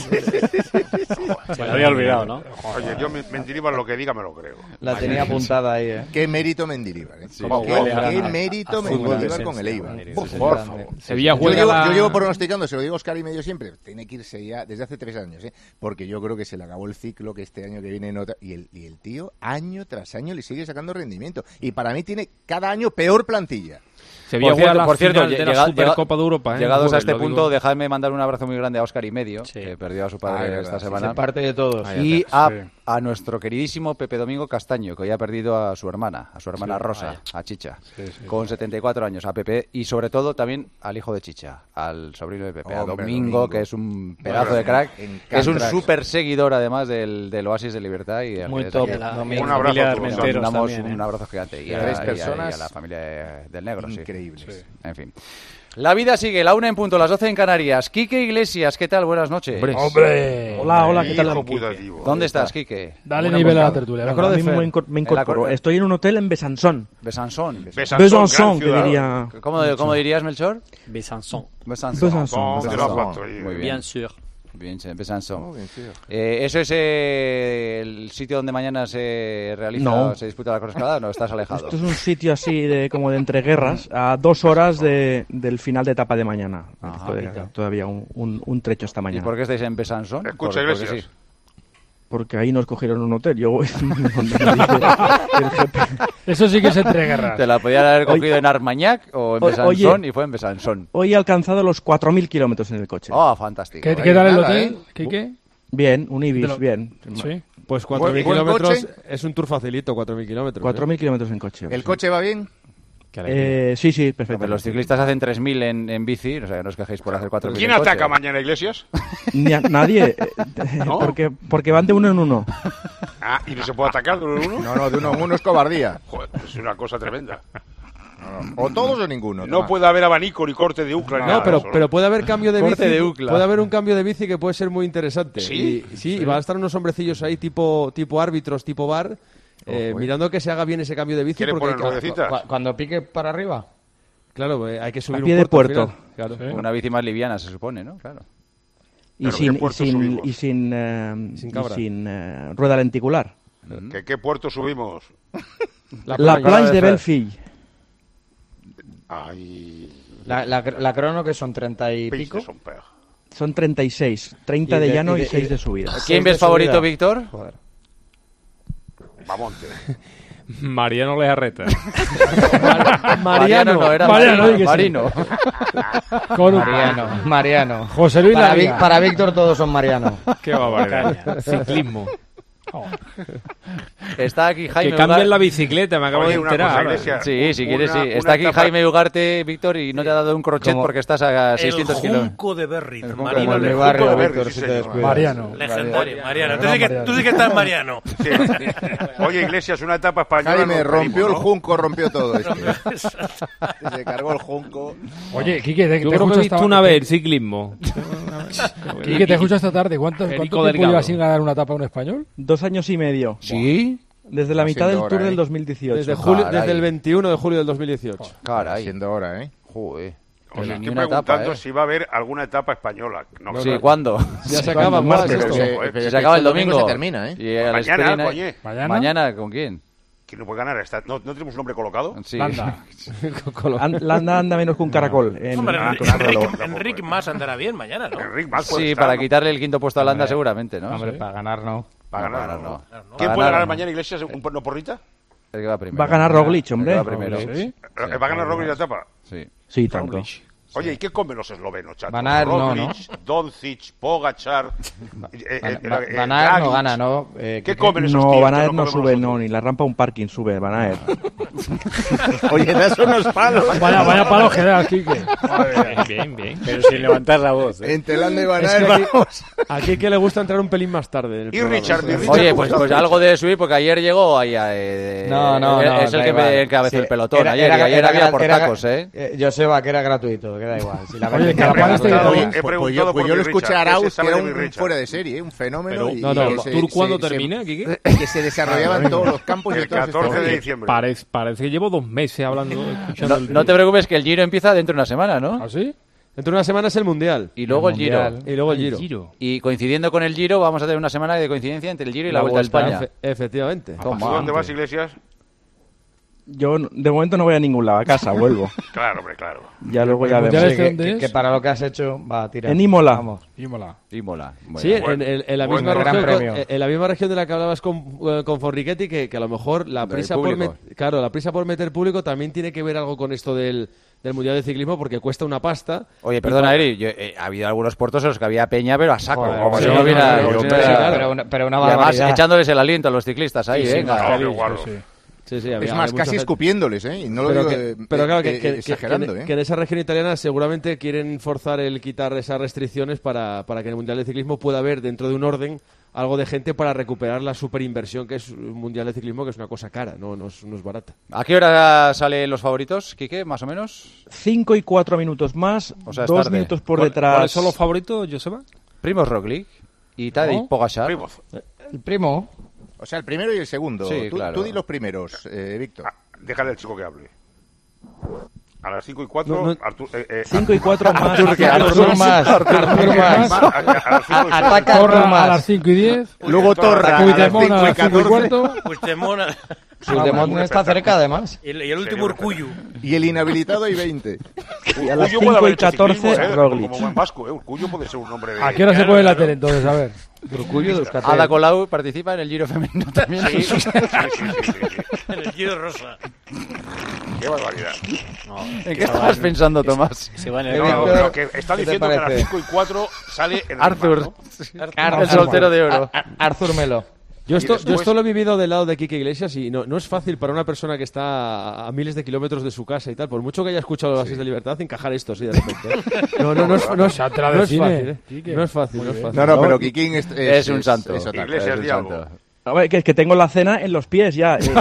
le había olvidado, ¿no? Oye, yo Mendilibar lo que diga me lo creo. La tenía apuntada ahí, ¿eh? Qué mérito Mendilibar, ¿eh? Sí, ¿Qué, qué mérito Mendilibar con el Eibar. Por favor. Sevilla juega yo, llevo, la... yo llevo pronosticando, se lo digo a Oscar y medio siempre, tiene que irse ya desde hace tres años, ¿eh? Porque yo creo que se le acabó el ciclo, que este año que viene no... y, el, y el tío año tras año le sigue sacando rendimiento. Y para mí tiene cada año peor plantilla. Sevilla por cierto, juega la por cierto, final de la llega, Supercopa de Europa. ¿eh? Llegados Joder, a este lo punto, digo. dejadme mandar un abrazo muy grande a Oscar y medio, Sí. que perdió a su padre Ah, esta sí, semana. Se parte de todos. Y a, Sí. a nuestro queridísimo Pepe Domingo Castaño, que hoy ha perdido a su hermana, a su hermana Sí, Rosa, vaya. a Chicha, Sí, sí, con setenta y cuatro años, a Pepe, y sobre todo también al hijo de Chicha, al sobrino de Pepe, a Hombre, Domingo, Domingo. que es un pedazo de crack, que es un súper seguidor además del, del Oasis de Libertad. Y Muy desde top. aquí La, Domingo. Un abrazo a todos. Armenteros mandamos también, ¿eh? un abrazo gigante. Y a, Tres y a- personas y a la familia de- del negro, sí. Increíbles. Sí. En fin. La vida sigue, la una en punto, las doce en Canarias. Quique Iglesias, ¿qué tal? Buenas noches. ¡Hombre! Hola, hola, ¿qué tal? Hijo putativo. ¿Dónde estás, Quique? Dale Una nivel a la portada. tertulia. Me venga. acuerdo de Dime. me, inco- me En la incorporo. cor- Estoy en un hotel en Besançon. Besançon. Besançon, Besançon, gran que ciudad. diría. ¿Cómo, cómo dirías, Melchor? Besançon. Besançon. Besançon. ¿Dónde lo has puesto ahí? Muy bien. Bien sûr. Bien, sí, Besançon. Oh, bien, sí. Eh, ¿Eso es eh, el sitio donde mañana se realiza, No. se disputa la cronoescalada? No, estás alejado. Esto es un sitio así de como de entreguerras, a dos horas de, del final de etapa de mañana. Ajá. Todavía, todavía un, un, un trecho esta ¿Y mañana. por qué estáis en Besançon? Escucha, Por- porque Iglesias. sí. Porque ahí nos cogieron un hotel. Yo voy donde me dice el jefe. Eso sí que es entreguerras. Te la podían haber cogido en Armagnac o en O- Besançon oye. y fue en Besançon. Hoy he alcanzado los cuatro mil kilómetros en el coche. Oh, fantástico. ¿Qué, Ahí qué tal el nada, hotel, ¿eh? Quique? Bien, un De Ibis, lo- bien. Sí. Pues cuatro mil ¿Buen- buen kilómetros coche? es un tour facilito, cuatro mil kilómetros. cuatro ¿eh? mil kilómetros en coche. ¿El sí. coche va bien? Eh, sí, sí, perfecto. Hombre, los ciclistas hacen tres mil en, en bici, o sea, no os quejéis por hacer cuatro mil ¿Quién en coche. ataca mañana, Iglesias? Ni a- nadie. eh, ¿No? porque, porque van de uno en uno. Ah, ¿y no se puede atacar de uno en uno? No, no, de uno en uno es cobardía. Joder, es una cosa tremenda. O todos o ninguno. No toma. puede haber abanico ni corte de ucla ni No, nada. pero, Solo- pero puede haber cambio de Corte bici. de ucla. Puede haber un cambio de bici que puede ser muy interesante. ¿Sí? Y, sí, y van a estar unos hombrecillos ahí tipo, tipo árbitros, tipo bar, eh, Ojo, eh. mirando que se haga bien ese cambio de bici. ¿Quieren Porque poner hay que- ruedecitas? Cu- Cuando pique para arriba. claro, eh, hay que subir A pie un de puerto. al puerto. final. Claro. Una bici más liviana, se supone, ¿no? Claro. Y Pero sin, ¿qué y puerto sin, subimos? y sin, eh, Sin y cabra. sin, eh, rueda lenticular. ¿Que ¿Qué puerto subimos? La La playa. Planche de de Belfield. Ay, La, la, la crono que son treinta y pis pico. de son pej. Son treinta y seis. treinta Y de de- llano y y, de- seis y- de subida. ¿Quién de ves favorito, subida. Víctor? Mamonte. Mariano Lejarreta. Mariano no, era Mariano, Marino. di que sí. Marino. Con un- Mariano, Mariano. José Luis Para, Laría. Vic- para Víctor todos son Mariano. Qué barbaridad. Ciclismo. Está aquí Jaime. Que cambien Ugar- la bicicleta, me acabo Oye, de una enterar. cosa, ahora. Iglesias. Sí, si quieres, Una- sí. una Está aquí etapa- Jaime Ugarte, Víctor, y no te ha dado un crochet ¿Cómo? porque estás a seiscientos el kilómetros. junco de Berry. El junco Marino de En mi Berry. barrio, Junco de Víctor, Berry, si sí, te señor. descuidas. Mariano. Legendario, Mariano. Tú Gran sí, que, Mariano. tú sí que estás Mariano. Sí. Oye, Iglesias, una etapa española. Jaime, nos rompió pedimos, el ¿no? junco, rompió todo esto. Se cargó el junco. Oye, Quique, te, Yo te creo que escucho he visto esta- una te- vez el ciclismo. Quique, te escucho esta tarde. ¿Cuánto, Federico cuánto tiempo Delgado. llevas sin ganar una etapa a un español? Dos años y medio. ¿Sí? Desde la Va mitad del siendo Tour hora, del ¿eh? dos mil dieciocho. Desde, julio, Caray. desde el veintiuno de julio del dos mil dieciocho. Caray. Siendo hora, ¿eh? Joder. Os Ni estoy una etapa, preguntando ¿eh? si va a haber alguna etapa española. No, Sí, no. ¿cuándo? Ya se acaba, ¿Cuándo? más Martes, esto. pero se- Joder, pero Se es que acaba el este domingo. se termina, ¿eh? Y a la Mañana, Esperina- coñe. ¿Mañana? ¿Mañana con quién? ¿Quién no puede ganar? Esta- ¿No, ¿No tenemos un nombre colocado? Sí. Landa. An- Landa anda menos que un caracol. en- Hombre, Ah, Enrique, claro, Enrique, claro. Enrique más andará bien mañana, ¿no? Enrique más puede Sí, estar, para ¿no? quitarle el quinto puesto a Landa Hombre. seguramente, ¿no? Hombre, Sí. para ganar no. Para ganar, Para no. no. ¿Quién Para puede ganar, ganar no. mañana, Iglesias? ¿Un no porrita? El que va primero. Va a ganar Roglic, El que hombre. va primero. ¿Sí? Eh, ¿Va a ganar Roglic la etapa? Sí. Sí, tanto. Oye, ¿y qué comen los eslovenos, chato? Van Aert no, Roglic, Doncic, Pogacar... eh, eh, Van, eh, Van- eh, Van Aert no Dragic. gana, ¿no? Eh, ¿Qué que- comen esos No, tíos Van que Aert no comemos sube, nosotros? no, ni la rampa un parking sube, Van Aert. Oye, das unos palos. Vaya, vaya palos que das, Quique. Bien, bien, bien. Pero sin levantar la voz. ¿eh? Entre Landa y Van Es Aert, que aquí- vamos. Aquí que le gusta entrar un pelín más tarde. en el Y programa. Richard, mi Richard, Oye, ¿cómo pues, está? pues algo de subir, porque ayer llegó ahí a, eh, No, no, eh, no. Es el da que igual. me encabezó Sí, el pelotón era- ayer, era- y ayer era había gra- por era- tacos, ¿eh? eh, Joseba, que era gratuito. Que que da igual. Si la Oye, gente que la quiere Palace pegarlo, tiene Pues, pues- pues yo, pues yo lo escuché a Arauz, que era un, un fuera de serie, ¿eh? Un fenómeno. Pero, y, no, no, y que ¿Tour se- cuándo se- termina, se- Quique? Que se desarrollaba en todos los campos y El en todos los catorce de estados. diciembre. Parece, parece que llevo dos meses hablando, escuchando No, el- no te preocupes que el Giro empieza dentro de una semana, ¿no? ¿Ah, sí? Dentro de una semana es el Mundial. Y luego el, El Giro. Mundial. Y luego el el Giro. Y coincidiendo con el Giro vamos a tener una semana de coincidencia entre el Giro y la, Vuelta, a España. Efe- efectivamente. Toma. ¿Tú dónde vas, Iglesias? Yo de momento no voy a ningún lado, a casa, vuelvo. Claro, hombre, claro. Ya luego ya ¿El vemos. Mundial Sí, este que, dónde que- es? que para lo que has hecho va a tirar. En Imola. Vamos. Imola. Imola. Bueno, Sí, Buen- en, en- en la buen misma gran región, premio. en, en la misma región de la que hablabas con, eh, con Forrichetti, que, que a lo mejor la Del prisa por público. met- claro, la prisa por meter público también tiene que ver algo con esto del, del Mundial de Ciclismo, porque cuesta una pasta. Oye, Y perdona, pa- Eri, yo, eh, ha habido algunos puertos en los que había peña, pero a saco. Joder, como sí, si no no, hubiera... no, como si pero- no hubiera- pero una- pero una y además barbaridad. echándoles el aliento a los ciclistas ahí, Sí, sí, venga. No, qué guarro. Sí, sí, había- Es más, había mucha casi gente. escupiéndoles, ¿eh? Y no lo pero digo que, eh, pero claro, que, eh, que- que- exagerando, que- ¿eh? que en esa región italiana seguramente quieren forzar el quitar esas restricciones para, para que en el Mundial de Ciclismo pueda haber dentro de un orden algo de gente para recuperar la superinversión que es un Mundial de Ciclismo, que es una cosa cara, no, no, es, no es barata. ¿A qué hora salen los favoritos, Quique, más o menos? Cinco y cuatro minutos más, O sea, es dos tarde. minutos por ¿Cuál- detrás. ¿Cuáles son los favoritos, Joseba? Primoz Roglic y Tadej ¿No? Pogačar. Primos. El primo. O sea, el primero y el segundo. Sí, tú, claro. tú di los primeros, eh, Víctor. Ah, déjale al chico que hable. A las cinco y cuatro, No, no- Artur, eh, eh, Cinco y cuatro más. Artur, que Artur más. Artur más. a- a- a las cinco y seis. Ataca Artur Torra a más. las cinco y diez. Luego Torra a las Puigdemont cinco a y las cinco y catorce. cuarto. Puigdemont Puigdemont no está cerca, además. y el, y el último Urcuyu. Y el inhabilitado y veinte. Y a las Urcullo puede cinco haber y hecho catorce, ciclismo, ¿eh? Roglic. pues Como buen vasco, ¿eh? Urcullo puede ser un nombre de... ¿A qué hora se Claro, pone la claro. tele entonces? A ver. Urcullo de Euskaltel. Ada Colau participa en el Giro femenino también. Sí, sí, sí, sí, sí, sí. En el Giro Rosa. Qué barbaridad. ¿En qué estabas pensando, Tomás? Se va en Eh, el No, no, Víctor, pero que está ¿qué te diciendo que a las parece? cinco y cuatro sale en el Arthur. mar, ¿no? El soltero de oro. A- a- Arthur Melo. Yo esto, yo después- esto lo he vivido del lado de Quique Iglesias y no, no es fácil para una persona que está a, a miles de kilómetros de su casa y tal, por mucho que haya escuchado las seis de libertad, encajar esto así de repente. ¿eh? No, no, no es, no es, Ya te la no es define, fácil, ¿eh? Quique. No es fácil, Muy no es bien. fácil. No, no, pero Kikín es, Es un santo. es otra Iglesias, cosa, es di un algo. santo. A ver, que, que tengo la cena en los pies ya. eh.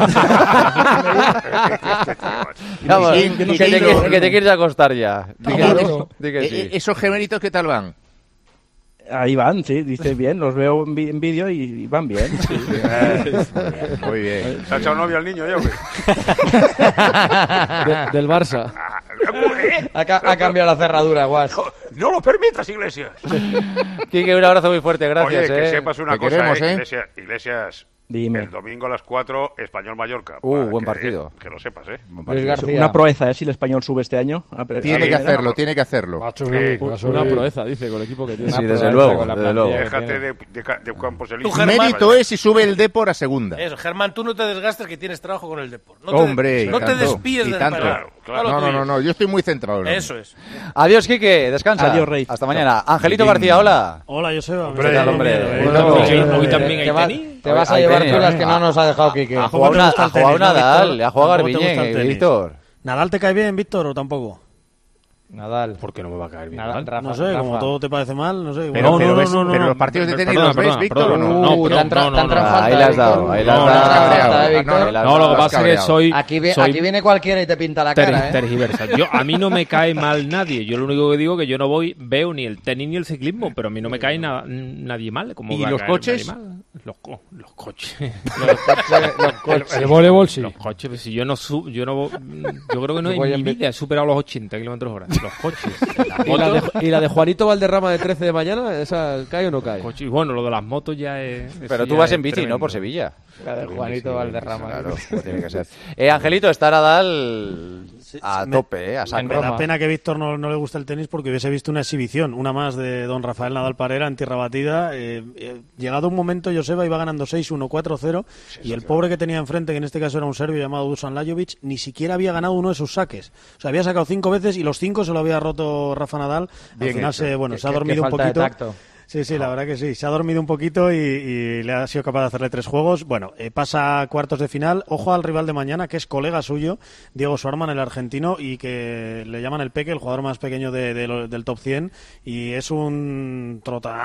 Vamos, Kikín, que, Kikín, te, no- que te quieres acostar ya. Di que, Claro. di que Eh, sí. eh, ¿Esos gemelitos qué tal van? Ahí van, sí, dice bien. Los veo en vi- en vídeo y, y van bien. sí. Muy bien. ¿Se ha echado novio al niño ya o qué? De- del Barça. ¿Eh? Ha, ca- ha cambiado la cerradura, guas. No lo permitas, Iglesias. Quique, un abrazo muy fuerte, gracias. Oye, que eh. sepas una Te cosa, queremos, eh, ¿eh? Iglesias, Iglesias, Dime. el domingo a las cuatro, Español-Mallorca. Uh, Para buen que- partido. Que lo sepas, ¿eh? Luis García. Una proeza, ¿eh? Si el español sube este año. A- Tiene a- que hacerlo, tiene que hacerlo. Va a subir, va a subir. Una proeza, dice, con el equipo que tiene. Sí, Una desde proeza luego, con la desde plantilla luego. que Déjate tiene. de, de, ca- de campos elíseos. Germán, Mérito es si sube el Depor a segunda. Eso, Germán, tú no te desgastes que tienes trabajo con el deporte. No Hombre, te, no y te tanto, despíes y del tanto. país. Claro, A lo No, no, tuyo. no, no, yo estoy muy centrado. en lo Eso mío. es. Adiós, Quique, descansa. Adiós, Rey. Hasta mañana. Angelito García, hola. Hola, Joseba. ¿Qué tal, hombre? Bueno, Hoy- eh, hoy también Te, hay va- tenis. te vas a Hay llevar tenis, tú las ¿eh? que no nos ha dejado Quique. Ha jugado, te una, gusta el ha jugado tenis, no, Nadal, Víctor? ha jugado ¿Cómo te gusta el Garbiñe, tenis? Víctor. ¿Nadal te cae bien, Víctor, o tampoco? Nadal. ¿Por qué no me va a caer bien? Nadal, Nadal? Rafa, No sé, como Rafa. todo te parece mal, no sé. Pero, No, pero no, ves- no, no, pero no. los partidos de tenis Perdona, los ves, perdona, Víctor, perdona. ¿o no? No, Uh, pero- te han tra- no, te han no, tra- no. falta, Ahí le has Víctor. dado, ahí le has No, dado. no, has cabreado. Falta, Ah, Víctor. no, No, lo que has pasa es que cabreado. soy... Aquí, ve- soy aquí viene cualquiera y te pinta la ter- cara, ¿eh? tergiversa. Yo, a mí no me cae mal nadie. Yo lo único que digo es que yo no voy, veo ni el tenis ni el ciclismo, pero a mí no me cae na- nadie mal. ¿Cómo ¿Y va a los caer coches? nadie mal? Los, co- los coches. Los coches, los coches. El voleibol sí. Los coches, pues, si yo no sub, yo no yo creo que no Yo en voy mi en vi- vida he superado los ochenta kilómetros hora. Los coches. ¿Y la, de, y la de Juanito Valderrama de trece de mañana, ¿esa cae o no cae? Coche- y bueno, lo de las motos ya es... eso Pero tú ya vas es en bici, tremendo. ¿no? Por Sevilla. La de Juanito Valderrama. Claro, como tiene que ser. Eh, Angelito, está Nadal a me- tope, eh, a saco. Me da pena que Víctor no, no le guste el tenis porque hubiese visto una exhibición, una más de don Rafael Nadal Parera en tierra batida. Eh, eh, llegado un momento, Joseba iba ganando seis uno, cuatro cero y el pobre que tenía enfrente, que en este caso era un serbio llamado Dusan Lajovic, ni siquiera había ganado uno de sus saques. O sea, había sacado cinco veces y los cinco se lo había roto Rafa Nadal. Al Bien final hecho. se, bueno, Qué- se ha qué- dormido qué un falta de poquito. tacto. Sí, sí, la verdad que sí. Se ha dormido un poquito y, y le ha sido capaz de hacerle tres juegos. Bueno, eh, pasa a cuartos de final. Ojo al rival de mañana, que es colega suyo, Diego Schwartzman, el argentino, y que le llaman el Peque, el jugador más pequeño de, de lo, del top cien. Y es un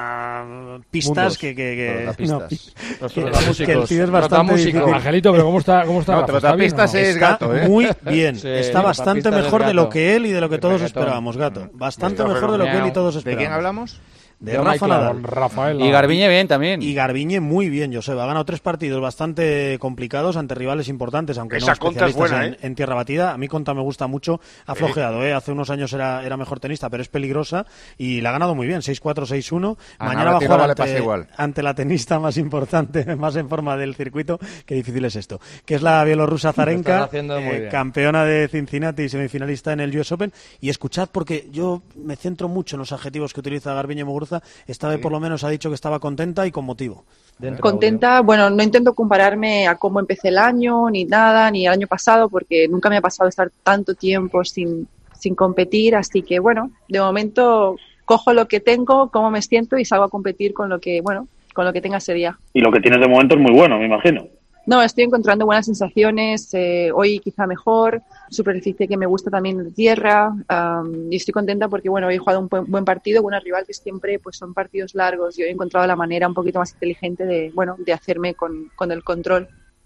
trotapistas que... que, que Trotapistas. No, que, que, que el tío es bastante difícil. Angelito, pero ¿cómo está? ¿Cómo está? No, trotapistas es está Gato, ¿eh? muy bien. Sí, está bastante mejor de lo que él y de lo que todos Reggaetón. esperábamos, Gato. Bastante mejor de lo que él y todos ¿De esperábamos. quién hablamos? De Rafa Nadal. Rafael. Y Garbiñe bien también. Y Garbiñe muy bien, Joseba. Ha ganado tres partidos bastante complicados ante rivales importantes, aunque Esa no Conta es especialistas buena, en, ¿eh? en tierra batida. A mí Conta me gusta mucho. Ha flojeado, ¿eh? Hace unos años era, era mejor tenista, pero es peligrosa y la ha ganado muy bien. seis cuatro, seis uno. A Mañana va a Navratilova jugar le pasa ante, igual. ante la tenista más importante, más en forma del circuito. Qué difícil es esto. Que es la bielorrusa Zarenka, estás haciendo muy eh, bien. campeona de Cincinnati y semifinalista en el U S Open. Y escuchad, porque yo me centro mucho en los adjetivos que utiliza Garbiñe Muguruza. Esta vez por lo menos ha dicho que estaba contenta y con motivo. Contenta, bueno, no intento compararme a cómo empecé el año, ni nada, ni el año pasado, porque nunca me ha pasado estar tanto tiempo sin, sin competir, así que bueno, de momento cojo lo que tengo, cómo me siento y salgo a competir con lo que, bueno, con lo que tenga ese día. Y lo que tienes de momento es muy bueno, me imagino. No, estoy encontrando buenas sensaciones, eh, hoy quizá mejor, superficie que me gusta también de tierra, um, y estoy contenta porque bueno, hoy he jugado un buen, buen partido con una rival que siempre pues son partidos largos y hoy he encontrado la manera un poquito más inteligente de, bueno, de hacerme con, con el control.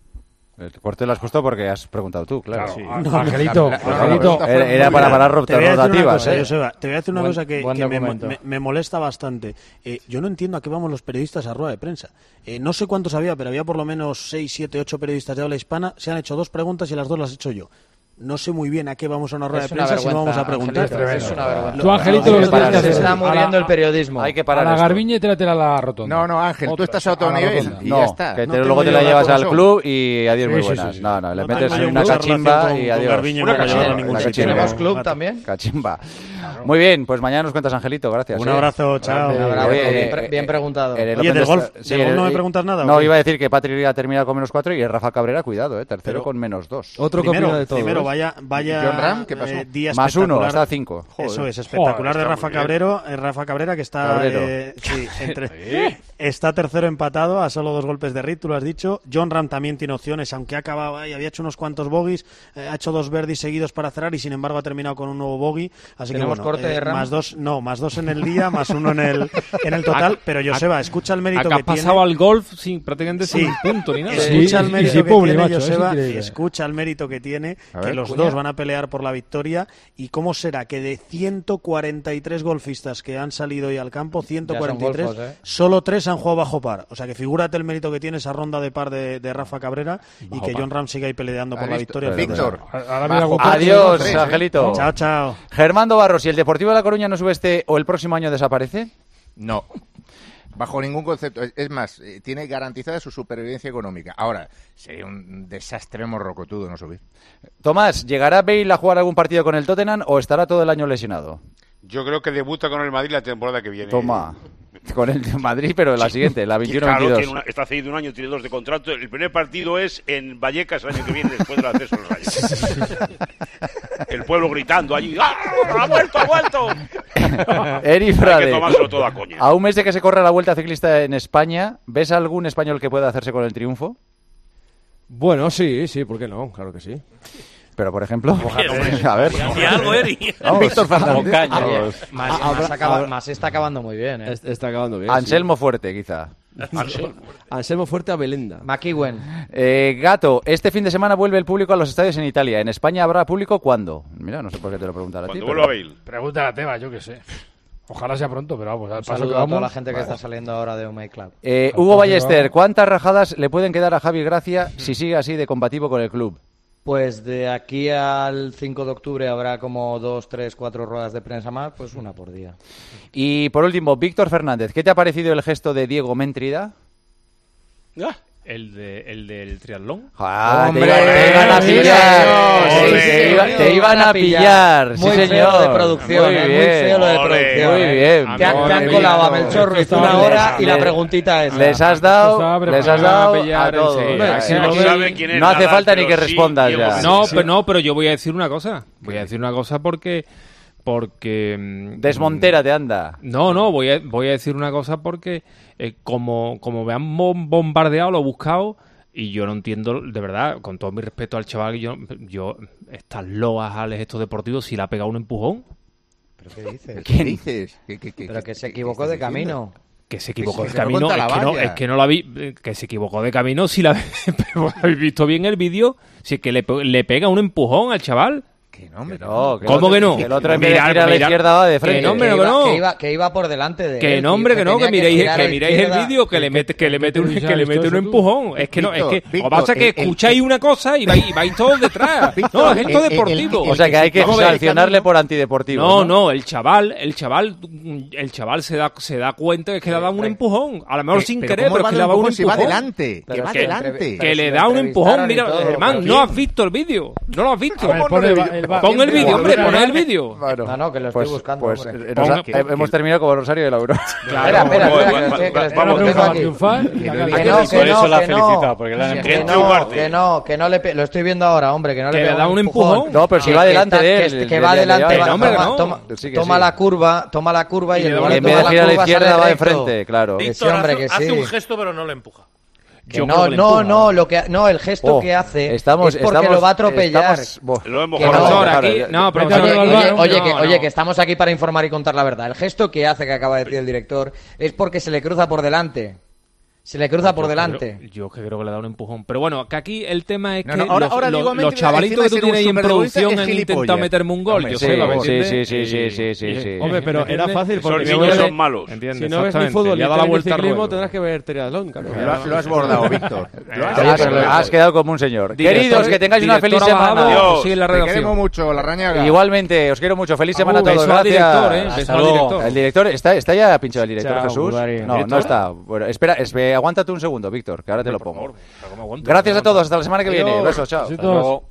El corte lo has puesto porque has preguntado tú, claro. Claro. Sí. Ah, no, Angelito, Angelito. Era, era para parar Te voy a decir una rotativas. cosa, ¿eh? Joseba, te voy a decir una Buen- cosa que, buen que me, documento. me- me molesta bastante. Eh, yo no entiendo a qué vamos los periodistas a rueda de prensa. Eh, no sé cuántos había, pero había por lo menos seis, siete, ocho periodistas de habla hispana. Se han hecho dos preguntas y las dos las he hecho yo. No sé muy bien a qué vamos a una rueda Es de una prensa si no vergüenza, vamos a preguntar. Angelito, es una vergüenza. Tú, Angelito, Lo- lo que lo- tienes que Se hacer está es- muriendo a la- el periodismo. Hay que A parar la esto. Garbiñe tráetela a la rotonda. No, no, Ángel, tú Otra, estás a otro a la nivel rotonda. y No, ya está. que No te- tengo luego te yo la datos llevas como al son. club y adiós, Sí, muy sí, buenas. sí, sí. No, no, le No metes tengo yo una mucha cachimba relación y con- con adiós. Garbiñe, Una no me lleva a cachimba. ningún Una sitio. cachimba. ¿Tenemos club Gato. también? Cachimba. Muy bien, pues mañana nos cuentas, Angelito, gracias. Un ¿eh? abrazo, chao. Un abrazo, Oye, bien, eh, pre- bien eh, preguntado. en el Oye, Open del de golf- esta- del sí, golf el- no me preguntas nada, ¿o No, qué? iba a decir que Patri ha terminado con menos cuatro y Rafa Cabrera, cuidado, eh, tercero Pero- con menos dos. Otro que Primero, opina de todo. primero ¿eh? vaya, vaya John Ram, ¿qué pasó? eh, día Más uno, espectacular. está a cinco. Eso es, espectacular Joder, de está Rafa muy bien. Cabrero, eh, Rafa Cabrera que está Cabrero. eh, sí, entre- está tercero empatado a solo dos golpes de Reed, tú lo has dicho. John Ram también tiene opciones, aunque ha acabado ahí, había hecho unos cuantos bogies, eh, ha hecho dos birdies seguidos para cerrar y sin embargo ha terminado con un nuevo bogey, así que ¿Tenemos bueno, corte de eh, Ram? más dos, no, más dos en el día, más uno en el en el total, pero Joseba, escucha el mérito Acá que ha pasado tiene. al golf sin, prácticamente Sí. sin punto ni nada. Sí. Escucha el y mérito sí, que Publi, tiene, macho, es Joseba, increíble. escucha el mérito que tiene, A que ver, los cuña. dos van a pelear por la victoria. ¿Y cómo será que de ciento cuarenta y tres golfistas que han salido hoy al campo, ciento cuarenta y tres, golfos, ¿eh? solo tres han jugado bajo par? O sea que figúrate el mérito que tiene esa ronda de par de, de Rafa Cabrera y que John Ram siga ahí peleando por la Listo. victoria. Víctor. Ahora mira Bajo cómo- Adiós, tres, ¿eh? Angelito. Chao, chao. Germando Barros, ¿y el Deportivo de La Coruña no sube este o el próximo año desaparece? No. Bajo ningún concepto. Es- Es más, eh, tiene garantizada su supervivencia económica. Ahora, sería un desastre morrocotudo no subir. Tomás, ¿llegará Bale a jugar algún partido con el Tottenham o estará todo el año lesionado? Yo creo que debuta con el Madrid la temporada que viene. Toma. Con el de Madrid, pero la siguiente, la Y veintiuno claro, veintidós. tiene una- está cedido un año, tiene dos de contrato. El primer partido es en Vallecas el año que viene, después del acceso a los Rayos. El pueblo gritando allí, ¡ah! ¡Ha vuelto, ha vuelto! Eri Hay que Frade, tomárselo todo a coña. a un mes de que se corra la Vuelta Ciclista en España, ¿ves algún español que pueda hacerse con el triunfo? Bueno, sí, sí, ¿por qué no? Claro que sí. Pero, por ejemplo, a ver. Di algo, Eri. Vamos. Víctor Fernández. Con caña. Vamos. Más, Ah, más habrá- acaba- habrá- más está acabando muy bien, ¿eh? Es- Está acabando bien. Anselmo Fuerte, quizá. sí. Anselmo Fuerte a Belenda. McEwen. Eh, Gato, este fin de semana vuelve el público a los estadios en Italia. ¿En España habrá público cuándo? Mira, no sé por qué te lo preguntaré a ti. Cuando pero- vuelva Bale. Pregúntale a Teba, yo qué sé. Ojalá sea pronto, pero vamos, al Un paso que saludo a toda vamos. la gente que está saliendo ahora de Umay Club. Eh, Al Hugo paso que Ballester, vamos. ¿cuántas rajadas le pueden quedar a Javi Gracia si sigue así de combativo con el club? Pues de aquí al cinco de octubre habrá como dos, tres, cuatro ruedas de prensa más, pues una por día. Y por último, Víctor Fernández, ¿qué te ha parecido el gesto de Diego Méntrida? El, de, el del triatlón. Ah, ¡Hombre! te, iba- te iban a Sí, pillar. señor. Sí, Sí, te, iba- señor. te iban a pillar. Sí, Muy feo señor. de producción, Muy ¿eh? bien. Muy feo lo de Ole, producción. Muy ¿eh? bien. Te han, te han Madre colado a mía. Melchor Ruiz Estaba- una hora y la les- preguntita es... Les has dado, Estaba les has preparado dado a a pillar todos. enseguida. Eh, Si no aquí sabe quién es no hace Nadal, falta ni pero que sí respondas Diego ya. Méntrida. No, Sí. pero no, pero yo voy a decir una cosa. Voy a decir una cosa porque porque... Desmontérate, anda. No, no, voy a, voy a decir una cosa porque eh, como, como me han bombardeado, lo he buscado y yo no entiendo, de verdad, con todo mi respeto al chaval, yo, yo estas loas, Alex, estos deportivos, si le ha pegado un empujón. ¿Pero qué dices? ¿Qué dices? ¿Qué, qué, qué, Pero que se equivocó de camino. Que se equivocó de camino, es que, no, es que no lo habéis... Que se equivocó de camino, si la habéis visto bien el vídeo, si es que le, le pega un empujón al chaval. Que no, hombre, no. Que ¿Cómo que no? Que el otro en vez de tirar a la izquierda va de frente. Que no, hombre, que, iba, que, iba, que iba por delante de que él. No, hombre, que no, que miréis, que que miréis el vídeo, que, que le mete, que le mete un, que le mete un empujón. Es que no, es que... Lo que pasa es que escucháis una cosa y vais, y vais todos detrás. No, es esto deportivo. O sea, que hay que sancionarle por antideportivo. No, no, el chaval, el chaval, el chaval se da, se da cuenta de que le ha dado un empujón. A lo mejor sin querer, pero es que le ha dado un empujón. Que va adelante, que va adelante. Que le da un empujón. Mira, Germán, no has visto el vídeo. No lo has visto. Pon el vídeo, hombre, pon el vídeo. Bueno, no, no, que lo estoy pues, buscando. Pues, eh, nos ha, que, hemos terminado como Rosario de la Aurora. Claro, espera, espera, espera, que lo tengo aquí. Que no, que no, que no, porque le han empujado. Que no, que no le lo estoy viendo ahora, hombre, que no le pega. Que le da un empujón. No, pero si va delante de él. Que va adelante, toma la curva, toma la curva y en vez de girar a la izquierda va de frente, claro. Sí, hombre, que sí. Hace un gesto pero no le empuja. Que no, no, no, lo que no, el gesto oh, que hace estamos, es porque estamos, lo va a atropellar. Estamos, lo hemos que no, aquí, no, pero oye, oye, oye, no, oye, que, no. oye, que estamos aquí para informar y contar la verdad. El gesto que hace, que acaba de decir el director, es porque se le cruza por delante. Se le cruza por yo delante. Creo, yo que creo que le da un empujón. Pero bueno, que aquí el tema es que no, no, ahora, los, ahora los, los chavalitos que tú tienes ahí en producción han intentado meterme un gol. Yo sé, lo sí, sí, sí, sí, sí, sí, sí. Hombre, pero era fácil porque los niños son malos. Si no ves ni fútbol ni el ciclismo, tendrás que ver triatlón. Lo has bordado, Víctor. Has quedado como un señor. Queridos, que tengáis una feliz semana. Te queremos mucho, La Rañaga. Igualmente, os quiero mucho. Feliz semana a todos. Gracias. El director, ¿está ya pinchado el director, Jesús? No, no está. Bueno, espera, aguántate un segundo, Víctor, que ahora te lo pongo. Gracias a todos, hasta la semana que viene. Besos, chao. Hasta luego.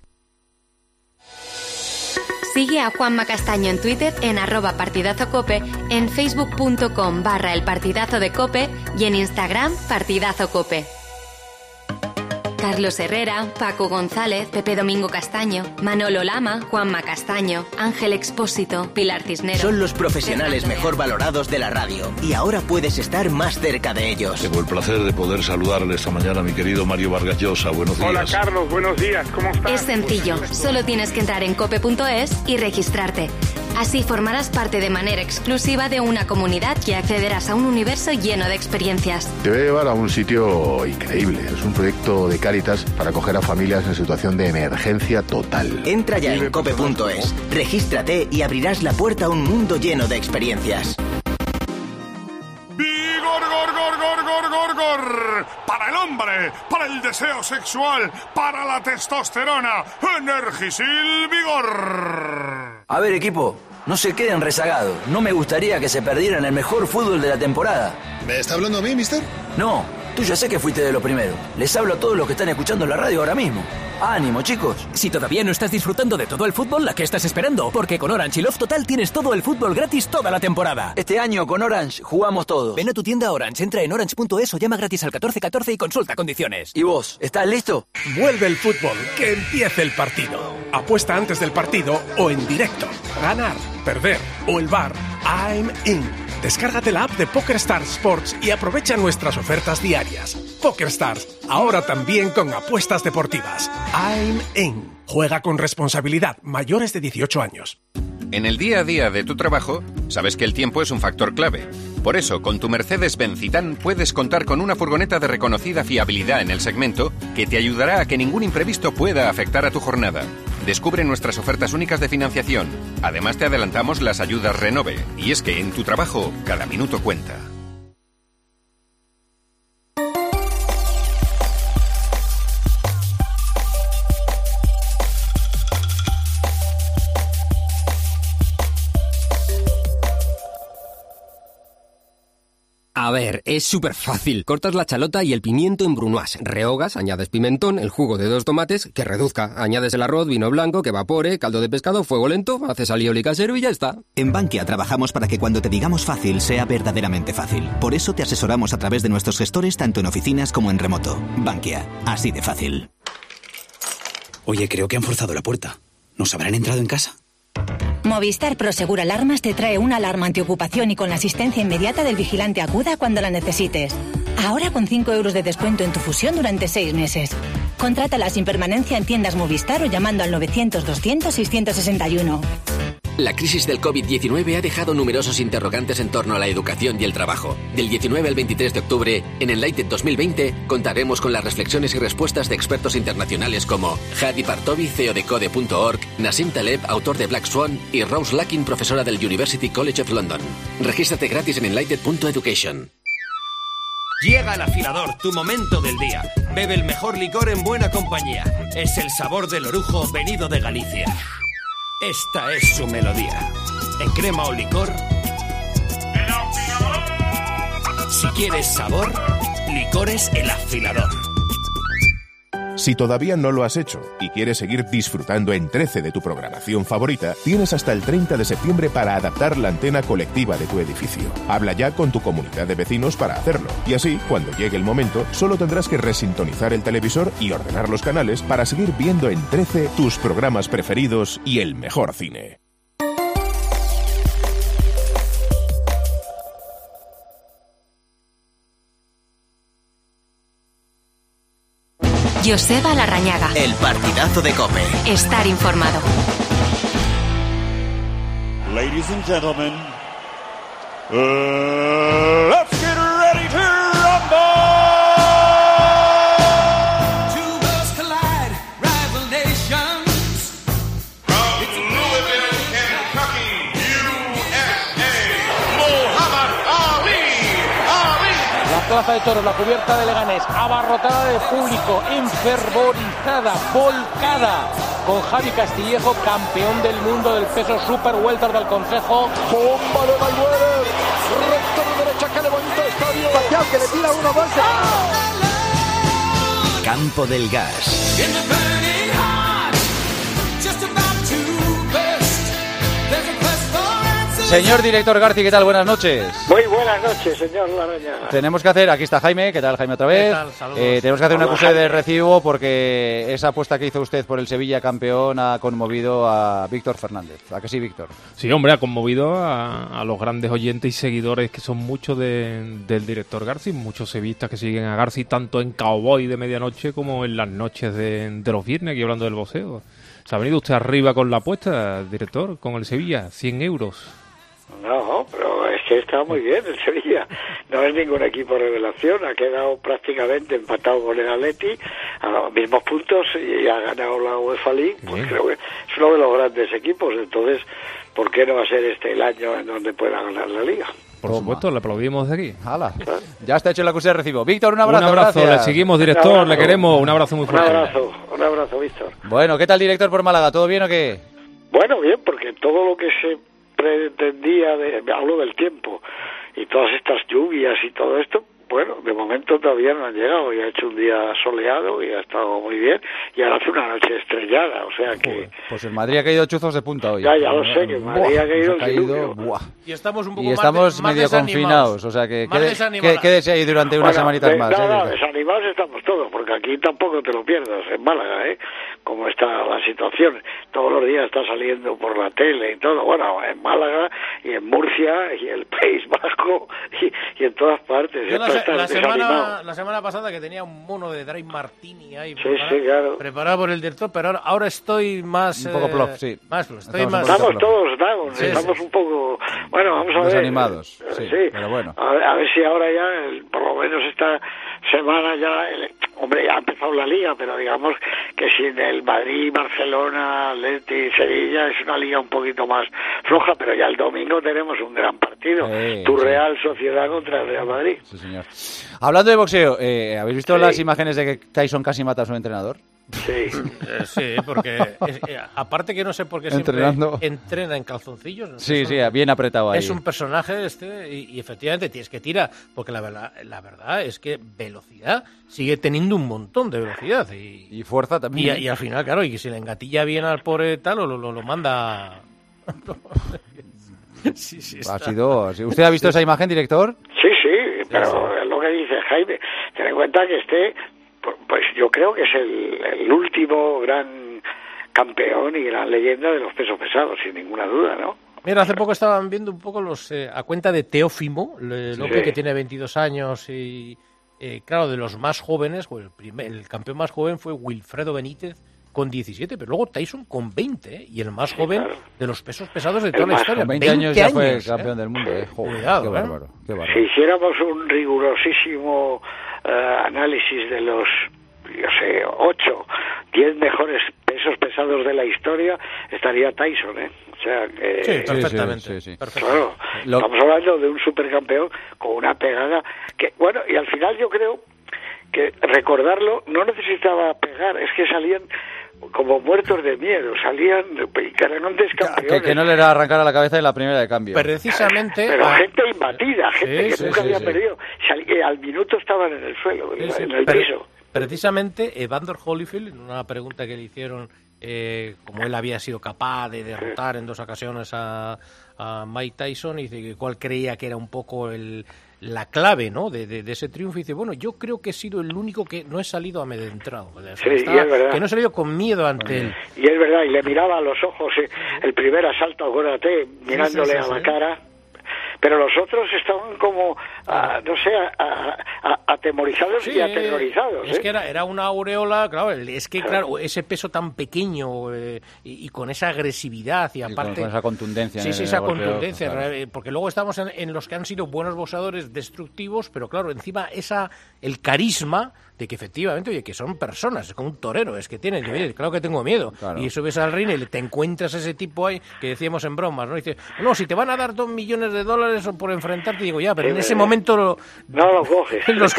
Sigue a Juanma Castaño en Twitter en arroba partidazocope, en facebook.com barra el partidazo de cope y en Instagram partidazocope. Carlos Herrera, Paco González, Pepe Domingo Castaño, Manolo Lama, Juanma Castaño, Ángel Expósito, Pilar Cisneros. Son los profesionales mejor valorados de la radio y ahora puedes estar más cerca de ellos. Tengo el placer de poder saludarle esta mañana a mi querido Mario Vargas Llosa. Buenos días. Hola Carlos, buenos días. ¿Cómo estás? Es sencillo, solo tienes que entrar en cope punto es y registrarte. Así formarás parte de manera exclusiva de una comunidad y accederás a un universo lleno de experiencias. Te voy a llevar a un sitio increíble. Es un proyecto de Cáritas para acoger a familias en situación de emergencia total. Entra ya en cope punto es, regístrate y abrirás la puerta a un mundo lleno de experiencias. ¡Vigor, gor, gor, gor, gor, gor, gor! Para el hombre, para el deseo sexual, para la testosterona, Energisil Vigor. A ver, equipo, no se queden rezagados. No me gustaría que se perdieran el mejor fútbol de la temporada. ¿Me está hablando a mí, mister? No, tú ya sé que fuiste de lo primero. Les hablo a todos los que están escuchando la radio ahora mismo. ¡Ánimo, chicos! Si todavía no estás disfrutando de todo el fútbol, ¿a qué estás esperando? Porque con Orange y Love Total tienes todo el fútbol gratis toda la temporada. Este año con Orange jugamos todos. Ven a tu tienda Orange, entra en orange punto es o llama gratis al catorce catorce y consulta condiciones. ¿Y vos, estás listo? Vuelve el fútbol, que empiece el partido. Apuesta antes del partido o en directo. Ganar, perder o el V A R. I'm in. Descárgate la app de PokerStars Sports y aprovecha nuestras ofertas diarias. PokerStars, ahora también con apuestas deportivas. I'm in. Juega con responsabilidad, mayores de dieciocho años. En el día a día de tu trabajo, sabes que el tiempo es un factor clave. Por eso, con tu Mercedes-Benz Citan puedes contar con una furgoneta de reconocida fiabilidad en el segmento que te ayudará a que ningún imprevisto pueda afectar a tu jornada. Descubre nuestras ofertas únicas de financiación. Además, te adelantamos las ayudas Renove. Y es que en tu trabajo, cada minuto cuenta. A ver, es súper fácil. Cortas la chalota y el pimiento en brunoise. Rehogas, añades pimentón, el jugo de dos tomates, que reduzca. Añades el arroz, vino blanco, que evapore, caldo de pescado, fuego lento, haces alioli casero y ya está. En Bankia trabajamos para que cuando te digamos fácil sea verdaderamente fácil. Por eso te asesoramos a través de nuestros gestores tanto en oficinas como en remoto. Bankia, así de fácil. Oye, creo que han forzado la puerta. ¿Nos habrán entrado en casa? Movistar Prosegur Alarmas te trae una alarma antiocupación y con la asistencia inmediata del vigilante Acuda cuando la necesites. Ahora con cinco euros de descuento en tu fusión durante seis meses. Contrátala sin permanencia en tiendas Movistar o llamando al novecientos doscientos seiscientos sesenta y uno. La crisis del covid diecinueve ha dejado numerosos interrogantes en torno a la educación y el trabajo. Del diecinueve al veintitrés de octubre, en Enlighted dos mil veinte, contaremos con las reflexiones y respuestas de expertos internacionales como Hadi Partovi, C E O de Code punto org, Nassim Taleb, autor de Black Swan, y Rose Lakin, profesora del University College of London. Regístrate gratis en enlighted punto education. Llega el afilador, tu momento del día. Bebe el mejor licor en buena compañía. Es el sabor del orujo venido de Galicia. Esta es su melodía. En crema o licor. ¡El afilador! Si quieres sabor, licores El Afilador. Si todavía no lo has hecho y quieres seguir disfrutando en trece de tu programación favorita, tienes hasta el treinta de septiembre para adaptar la antena colectiva de tu edificio. Habla ya con tu comunidad de vecinos para hacerlo. Y así, cuando llegue el momento, solo tendrás que resintonizar el televisor y ordenar los canales para seguir viendo en trece tus programas preferidos y el mejor cine. Joseba Larrañaga. El partidazo de COPE. Estar informado. Ladies and gentlemen, uh, let's get ready to rumble! Two worlds collide, rival nations. From Louisville, Kentucky, U S A, Muhammad Ali. Ali. La plaza de toros, la cubierta de Leganés, abarrotada de público, enfervorizada, volcada, con Javi Castillejo, campeón del mundo del peso super welter del Consejo. Bomba de Mayweather, recto de derecha que levanta el estadio. Pacquiao que le tira uno más. Campo del Gas. Señor director Garci, ¿qué tal? Buenas noches. Muy buenas noches, señor Larrañaga. Tenemos que hacer, aquí está Jaime, ¿qué tal Jaime otra vez? ¿Qué tal? Saludos. Eh, tenemos que hacer Hola, una acuse Jaime. de recibo porque esa apuesta que hizo usted por el Sevilla campeón ha conmovido a Víctor Fernández. ¿A que sí, Víctor? Sí, hombre, ha conmovido a, a los grandes oyentes y seguidores que son muchos de, del director Garci, muchos sevillistas que siguen a Garci tanto en Cowboy de medianoche como en las noches de, de los viernes, aquí hablando del boxeo. ¿Se ha venido usted arriba con la apuesta, director, con el Sevilla? cien euros. No, pero es que está muy bien el Sevilla. No es ningún equipo revelación. Ha quedado prácticamente empatado con el Atleti a los mismos puntos y ha ganado la UEFA League. Pues creo que es uno de los grandes equipos. Entonces, ¿por qué no va a ser este el año en donde pueda ganar la Liga? Por Toma. supuesto, le aplaudimos de aquí. ¡Hala! Ya está hecho la acuse de recibo. Víctor, un abrazo. Un abrazo, gracias. le seguimos, director, abrazo, le queremos. Un abrazo muy fuerte. Un abrazo, un abrazo, Víctor. Bueno, ¿qué tal, director, por Málaga? ¿Todo bien o qué? Bueno, bien, porque todo lo que se pretendía, de, hablo del tiempo, y todas estas lluvias y todo esto, bueno, de momento todavía no han llegado, y ha hecho un día soleado y ha estado muy bien, y ahora hace una noche estrellada, o sea que... Joder, pues el Madrid ha caído chuzos de punta hoy. Ya, ya lo sé, que el Madrid buah, ha caído el caído, buah. Y estamos un poco y estamos más, de, medio más confinados, o sea que quede, quédese ahí durante unas bueno, semanitas de, más. No, ¿eh? no, desanimados estamos todos, porque aquí tampoco te lo pierdas, en Málaga, ¿eh? Como está la situación, todos los días está saliendo por la tele y todo, bueno, en Málaga y en Murcia y el País Vasco y, y en todas partes. Yo la, se, la, semana, la semana pasada que tenía un mono de Dry Martini ahí sí, preparado, sí, claro. preparado por el director, pero ahora, ahora estoy más... Un poco eh, plop, sí. Más, estoy estamos más... estamos todos down, sí, estamos sí. un poco... Bueno, vamos a ver. Desanimados, eh, sí, sí, pero bueno. A ver, a ver si ahora ya, el, por lo menos esta semana ya... El, hombre, ya ha empezado la Liga, pero digamos que sin el Madrid, Barcelona, Atleti, Sevilla, es una liga un poquito más floja, pero ya el domingo tenemos un gran partido. Sí, tu sí. Real Sociedad contra el Real Madrid. Sí, señor. Hablando de boxeo, eh, ¿habéis visto Sí. las imágenes de que Tyson casi mata a su entrenador? Sí, eh, sí, porque es, eh, aparte que no sé por qué siempre Entrenando. entrena en calzoncillos. ¿no? Sí, Es sí, un- bien apretado ahí. Es un personaje este y, y efectivamente tienes que tirar, porque la verdad, la verdad es que velocidad sigue teniendo un montón de velocidad y, y fuerza también. y, y al final, claro, y si le engatilla bien al pobre tal, lo, lo, lo manda... sí, sí, Ha está. sido, ha sido- ¿Usted ha visto esa imagen, director? sí, sí, pero es lo que dice Jaime. Ten en cuenta que este, pu- pues yo creo que es el, el último gran campeón y gran leyenda de los pesos pesados, sin ninguna duda, ¿no? Mira, hace poco estaban viendo un poco los eh, a cuenta de Teófimo López, sí. que tiene veintidós años y, eh, claro, de los más jóvenes, pues el, primer, el campeón más joven fue Wilfredo Benítez con diecisiete, pero luego Tyson con veinte, ¿eh? Y el más sí, joven claro. de los pesos pesados de toda la historia. Con veinte años ya fue ¿eh? campeón del mundo. ¿eh? Joder, Cuidado, qué ¿eh? bárbaro, qué bárbaro. Si hiciéramos un rigurosísimo uh, análisis de los, yo sé, ocho, diez mejores pesos pesados de la historia, estaría Tyson, ¿eh? O sea, que... Sí, perfectamente. Sí, sí, sí. Claro, Lo... estamos hablando de un supercampeón con una pegada que, bueno, y al final yo creo que recordarlo no necesitaba pegar, es que salían como muertos de miedo, salían grandes campeones. Que, que no le era arrancar a la cabeza en la primera de cambio. Precisamente. Pero ah, gente imbatida, gente sí, que sí, nunca sí, había sí. perdido, Salí, al minuto estaban en el suelo, sí, sí, en el pero, piso. Precisamente, Evander Holyfield, en una pregunta que le hicieron, eh, como él había sido capaz de derrotar en dos ocasiones a, a Mike Tyson, y dice que cuál creía que era un poco el, la clave, ¿no? de, de, de ese triunfo, y dice, bueno, yo creo que he sido el único que no he salido amedrentado, o sea, sí, estaba, y es verdad. que no he salido con miedo ante él. Y es verdad, y le miraba a los ojos, eh, el primer asalto, acuérdate, mirándole sí, sí, sí, a la sí. cara. Pero los otros estaban como, uh, no sé, a, a, atemorizados sí, y aterrorizados. Es ¿eh? que era, era una aureola, claro, es que, claro, ese peso tan pequeño eh, y, y con esa agresividad y aparte... Con, con esa contundencia. Sí, sí, esa contundencia, claro. Porque luego estamos en, en los que han sido buenos boxeadores destructivos, pero claro, encima esa el carisma de que efectivamente, oye, que son personas, es como un torero, es que tienen, oye, claro que tengo miedo. Claro. Y subes al ring y te encuentras ese tipo ahí que decíamos en bromas, ¿no? Y dices, no, si te van a dar dos millones de dólares por enfrentarte, digo, ya, pero en ese momento... Lo, no lo coges. Los,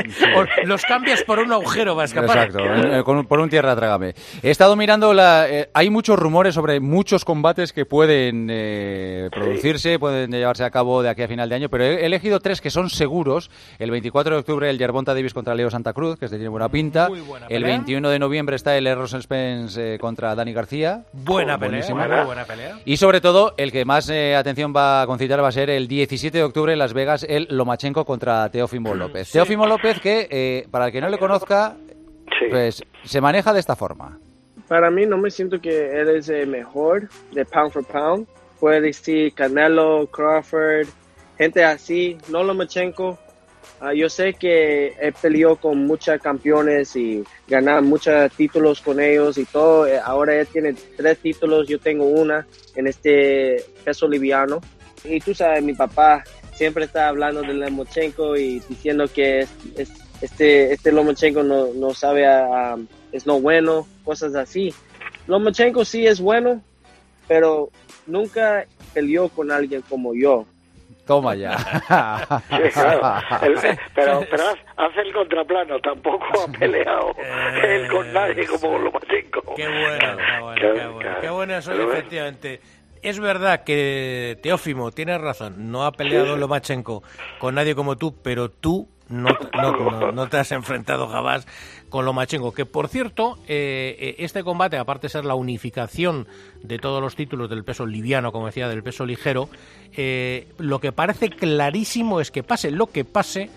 los cambias por un agujero, va a escapar. Exacto, con, por un tierra trágame. He estado mirando, la, eh, hay muchos rumores sobre muchos combates que pueden eh, producirse, sí. pueden llevarse a cabo de aquí a final de año, pero he elegido tres que son seguros. El veinticuatro de octubre el Gervonta Davis contra Leo Santa Cruz, que este tiene buena pinta. Muy buena el veintiuno de noviembre está el Errol Spence eh, contra Dani García. Buena oh, pelea, buena, buena pelea. Y sobre todo, el que más eh, atención va a concitar va a ser el diecisiete de octubre en Las Vegas, el Lomachenko contra Teófimo López. Sí. Teófimo López que, eh, para el que no le conozca, sí. pues se maneja de esta forma. Para mí no me siento que él es el mejor de pound for pound. Puede decir Canelo, Crawford, gente así, no Lomachenko. Uh, yo sé que él peleó con muchos campeones y ganó muchos títulos con ellos y todo. Ahora él tiene tres títulos, yo tengo una en este peso liviano. Y tú sabes, mi papá siempre está hablando de Lomachenko y diciendo que es, es, este, este Lomachenko no, no sabe, a, a, es no bueno, cosas así. Lomachenko sí es bueno, pero nunca peleó con alguien como yo. Toma ya. Sí, claro. El, pero pero hace el contraplano, tampoco ha peleado él con nadie como Lomachenko. Qué bueno, qué bueno, qué bueno. Qué bueno eso, efectivamente. Es verdad que Teófimo tiene razón, no ha peleado sí. Lomachenko con nadie como tú, pero tú no, no, no, no te has enfrentado jamás con Lomachenko, que por cierto, eh, este combate, aparte de ser la unificación de todos los títulos del peso liviano, como decía, del peso ligero, eh, lo que parece clarísimo es que pase lo que pase,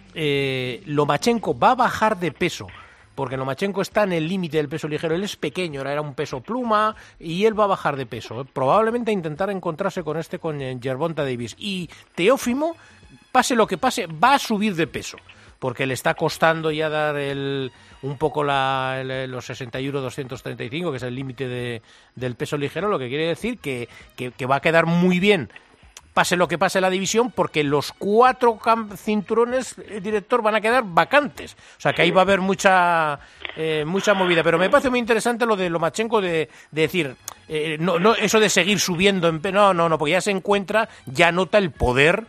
eh, Lomachenko va a bajar de peso, porque Lomachenko está en el límite del peso ligero, él es pequeño, era un peso pluma, y él va a bajar de peso, probablemente a intentar encontrarse con este, con Gervonta Davis, y Teófimo, pase lo que pase, va a subir de peso, porque le está costando ya dar el, un poco la, el, los sesenta y uno doscientos treinta y cinco, que es el límite de, del peso ligero, lo que quiere decir que, que, que va a quedar muy bien, pase lo que pase en la división, porque los cuatro cinturones, el director, van a quedar vacantes. O sea, que ahí va a haber mucha eh, mucha movida. Pero me parece muy interesante lo de Lomachenko de, de decir, eh, no, no eso de seguir subiendo, en, no, no, no, porque ya se encuentra, ya nota el poder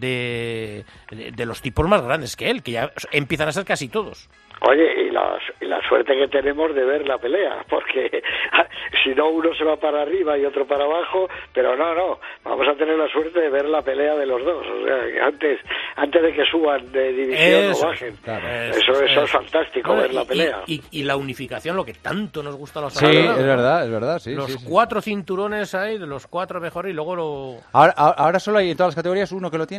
de, de, de los tipos más grandes que él, que ya empiezan a ser casi todos. Oye, y la, y la suerte que tenemos de ver la pelea, porque si no uno se va para arriba y otro para abajo, pero no, no, vamos a tener la suerte de ver la pelea de los dos, o sea, que antes antes de que suban de división eso, o bajen, claro, eso, eso, eso es fantástico, bueno, ver la y, pelea. Y, y, y la unificación, lo que tanto nos gusta a los Sí, es verdad, es verdad, sí. Los sí, sí. cuatro cinturones hay, de los cuatro mejores, y luego lo... Ahora, ahora solo hay en todas las categorías uno que lo tiene.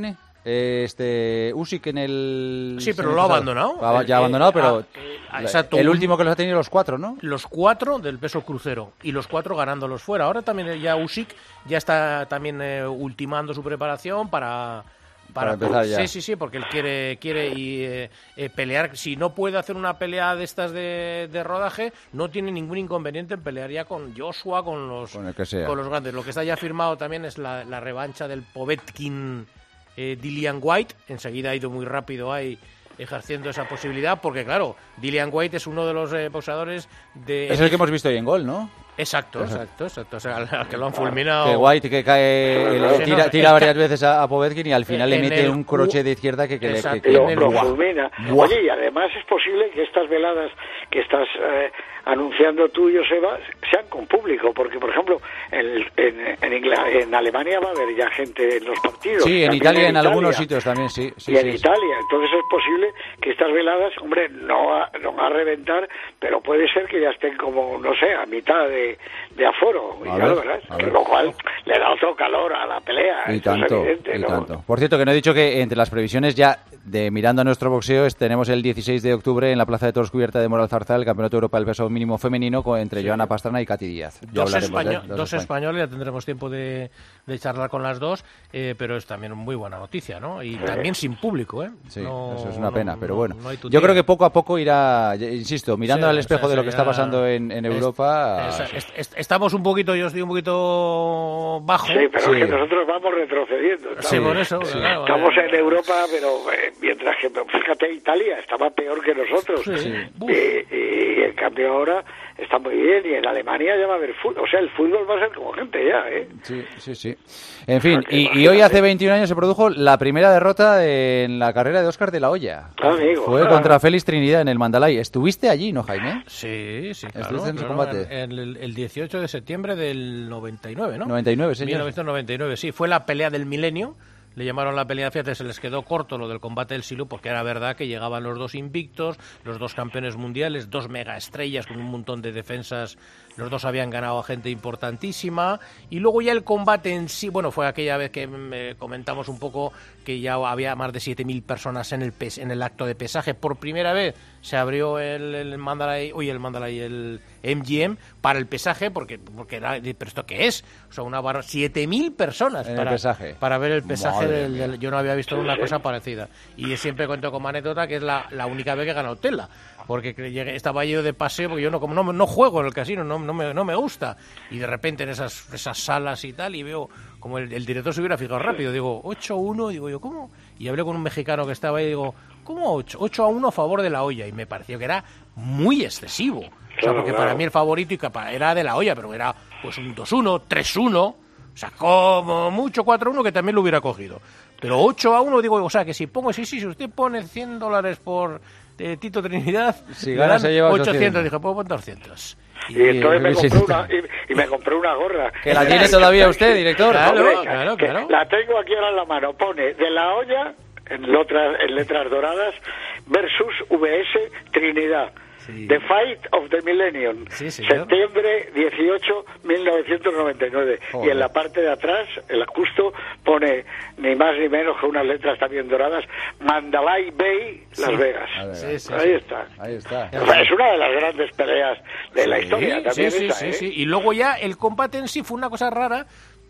Este Usyk en el... Sí, pero lo ha abandonado. Ha, ya ha abandonado, pero ah, exacto, el último que los ha tenido los cuatro, ¿no? Los cuatro del peso crucero y los cuatro ganándolos fuera. Ahora también ya Usyk ya está también eh, ultimando su preparación para... Para, para empezar ya. Sí, sí, sí, porque él quiere quiere y, eh, eh, pelear. Si no puede hacer una pelea de estas de, de rodaje, no tiene ningún inconveniente en pelear ya con Joshua, con los, con el que sea. Con los grandes. Lo que está ya firmado también es la, la revancha del Povetkin eh, Dillian White. Enseguida ha ido muy rápido ahí ejerciendo esa posibilidad, porque claro, Dillian White es uno de los eh, boxeadores de... Es el que hemos visto hoy en Gol, ¿no? Exacto, exacto, exacto. O sea, al que lo han fulminado. Que White que cae, el, tira, tira varias veces a, a Povetkin y al final le mete un crochet de izquierda que, que le que, que, lo, lo fulmina. Oye, y además es posible que estas veladas que estás eh, anunciando tú, Joseba, sean con público, porque por ejemplo en, en, en, Inglaterra, en Alemania va a haber ya gente en los partidos. Sí, en Italia, en, en algunos sitios también, sí. sí y sí, en sí. Italia, entonces es posible que estas veladas, hombre, no a, no a reventar, pero puede ser que ya estén como, no sé, a mitad de de aforo, y ya ver, lo verás, lo cual le da otro calor a la pelea. Y tanto, es evidente, y ¿no? tanto. Por cierto, que no he dicho que entre las previsiones ya de mirando a nuestro boxeo es, tenemos el dieciséis de octubre en la Plaza de Toros cubierta de Moral Zarzal el Campeonato de Europa del peso mínimo femenino con, entre sí. Joana Pastrana y Katy Díaz. Ya dos español, de, dos, dos españoles, ya tendremos tiempo de, de charlar con las dos, eh, pero es también muy buena noticia, ¿no? Y sí. también sin público, ¿eh? Sí, no, eso es una pena, no, pero bueno. No, no yo creo que poco a poco irá, insisto, mirando sí, al espejo o sea, de lo que ya... está pasando en, en Europa... Es, es, es, estamos un poquito, yo estoy un poquito bajo. Sí, pero sí. es que nosotros vamos retrocediendo. Estamos, sí, por eso. Sí. Claro, estamos eh. en Europa, pero eh, mientras que, fíjate, Italia estaba peor que nosotros. Sí. Y, y, y en cambio ahora está muy bien, y en Alemania ya va a haber fútbol. O sea, el fútbol va a ser como gente ya, ¿eh? Sí, sí, sí. En fin, y, y hoy hace veintiún años se produjo la primera derrota en la carrera de Óscar de la Hoya. Amigo, Fue claro. contra Félix Trinidad en el Mandalay. ¿Estuviste allí, no, Jaime? Sí, sí, claro. ¿Estuviste en ese claro, combate? En, en el, el dieciocho de septiembre del noventa y nueve, ¿no? noventa y nueve, señor. mil novecientos noventa y nueve, sí. Fue la pelea del milenio. Le llamaron la pelea, fíjate, se les quedó corto lo del combate del siglo, porque era verdad que llegaban los dos invictos, los dos campeones mundiales, dos mega estrellas con un montón de defensas, los dos habían ganado a gente importantísima, y luego ya el combate en sí, bueno, fue aquella vez que eh, comentamos un poco que ya había más de siete mil personas en el pes en el acto de pesaje. Por primera vez se abrió el, el Mandalay, oye, el Mandalay, el M G M para el pesaje, porque, porque era, pero ¿esto qué es? O sea, una barra, siete mil personas en para, el pesaje. para ver el pesaje. Del, del, yo no había visto sí, una sí. cosa parecida. Y siempre cuento como anécdota que es la, la única vez que he ganado tela. Porque llegué, estaba yo de paseo, porque yo no, como no, no juego en el casino, no, no, me, no me gusta. Y de repente en esas, esas salas y tal, y veo como el, el director se hubiera fijado rápido. Digo, ocho a uno, digo yo, ¿cómo? Y hablé con un mexicano que estaba ahí y digo, ¿cómo ocho? ocho a uno a favor de la Hoya. Y me pareció que era muy excesivo. O sea, claro, porque claro. para mí el favorito y capaz era de la Hoya, pero era pues un dos uno, tres uno. O sea, como mucho cuatro a uno que también lo hubiera cogido. Pero ocho a uno, digo, o sea, que si pongo, sí, sí, si usted pone cien dólares por eh, Tito Trinidad, si gana se lleva ochocientos. ochocientos. Dije, puedo poner doscientos. Y, y entonces me compré, una, y, y me compré una gorra. ¿Que la tiene todavía usted, director? Claro, Hombre, claro, claro. La tengo aquí ahora en la mano. Pone de la Hoya, en letras, en letras doradas, versus V S Trinidad. Sí. The Fight of the Millennium, sí, septiembre dieciocho, mil novecientos noventa y nueve. Joder. Y en la parte de atrás, el justo, pone ni más ni menos que unas letras también doradas, Mandalay Bay, Las sí. Vegas. Sí, sí, ahí sí. está. Ahí está. Es una de las grandes peleas de sí, la historia. También sí, esta, sí, ¿eh? sí. Y luego ya el combate en sí fue una cosa rara,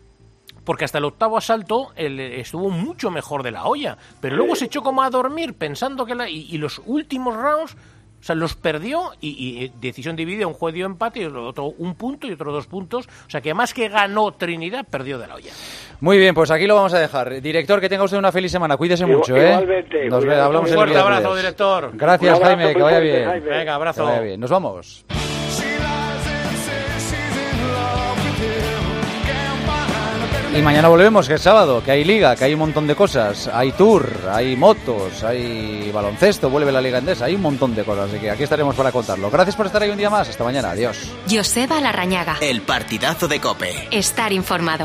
porque hasta el octavo asalto él estuvo mucho mejor de la Hoya, pero sí. luego se echó como a dormir pensando que la... Y, y los últimos rounds... O sea, los perdió y, y decisión dividida, un juez dio empate y otro un punto y otro dos puntos. O sea, que más que ganó Trinidad, perdió de la Hoya. Muy bien, pues aquí lo vamos a dejar. Director, que tenga usted una feliz semana. Cuídese Igual, mucho, ¿eh? Igualmente. Nos ve, hablamos un fuerte abrazo, director. Gracias, abrazo, Jaime, que vaya fuerte, bien. Jaime. Venga, abrazo. Que vaya bien. Nos vamos. Y mañana volvemos, que es sábado, que hay liga, que hay un montón de cosas. Hay tour, hay motos, hay baloncesto, vuelve la Liga Endesa, hay un montón de cosas. Así que aquí estaremos para contarlo. Gracias por estar ahí un día más. Hasta mañana. Adiós. Joseba Larrañaga. El partidazo de COPE. Estar informado.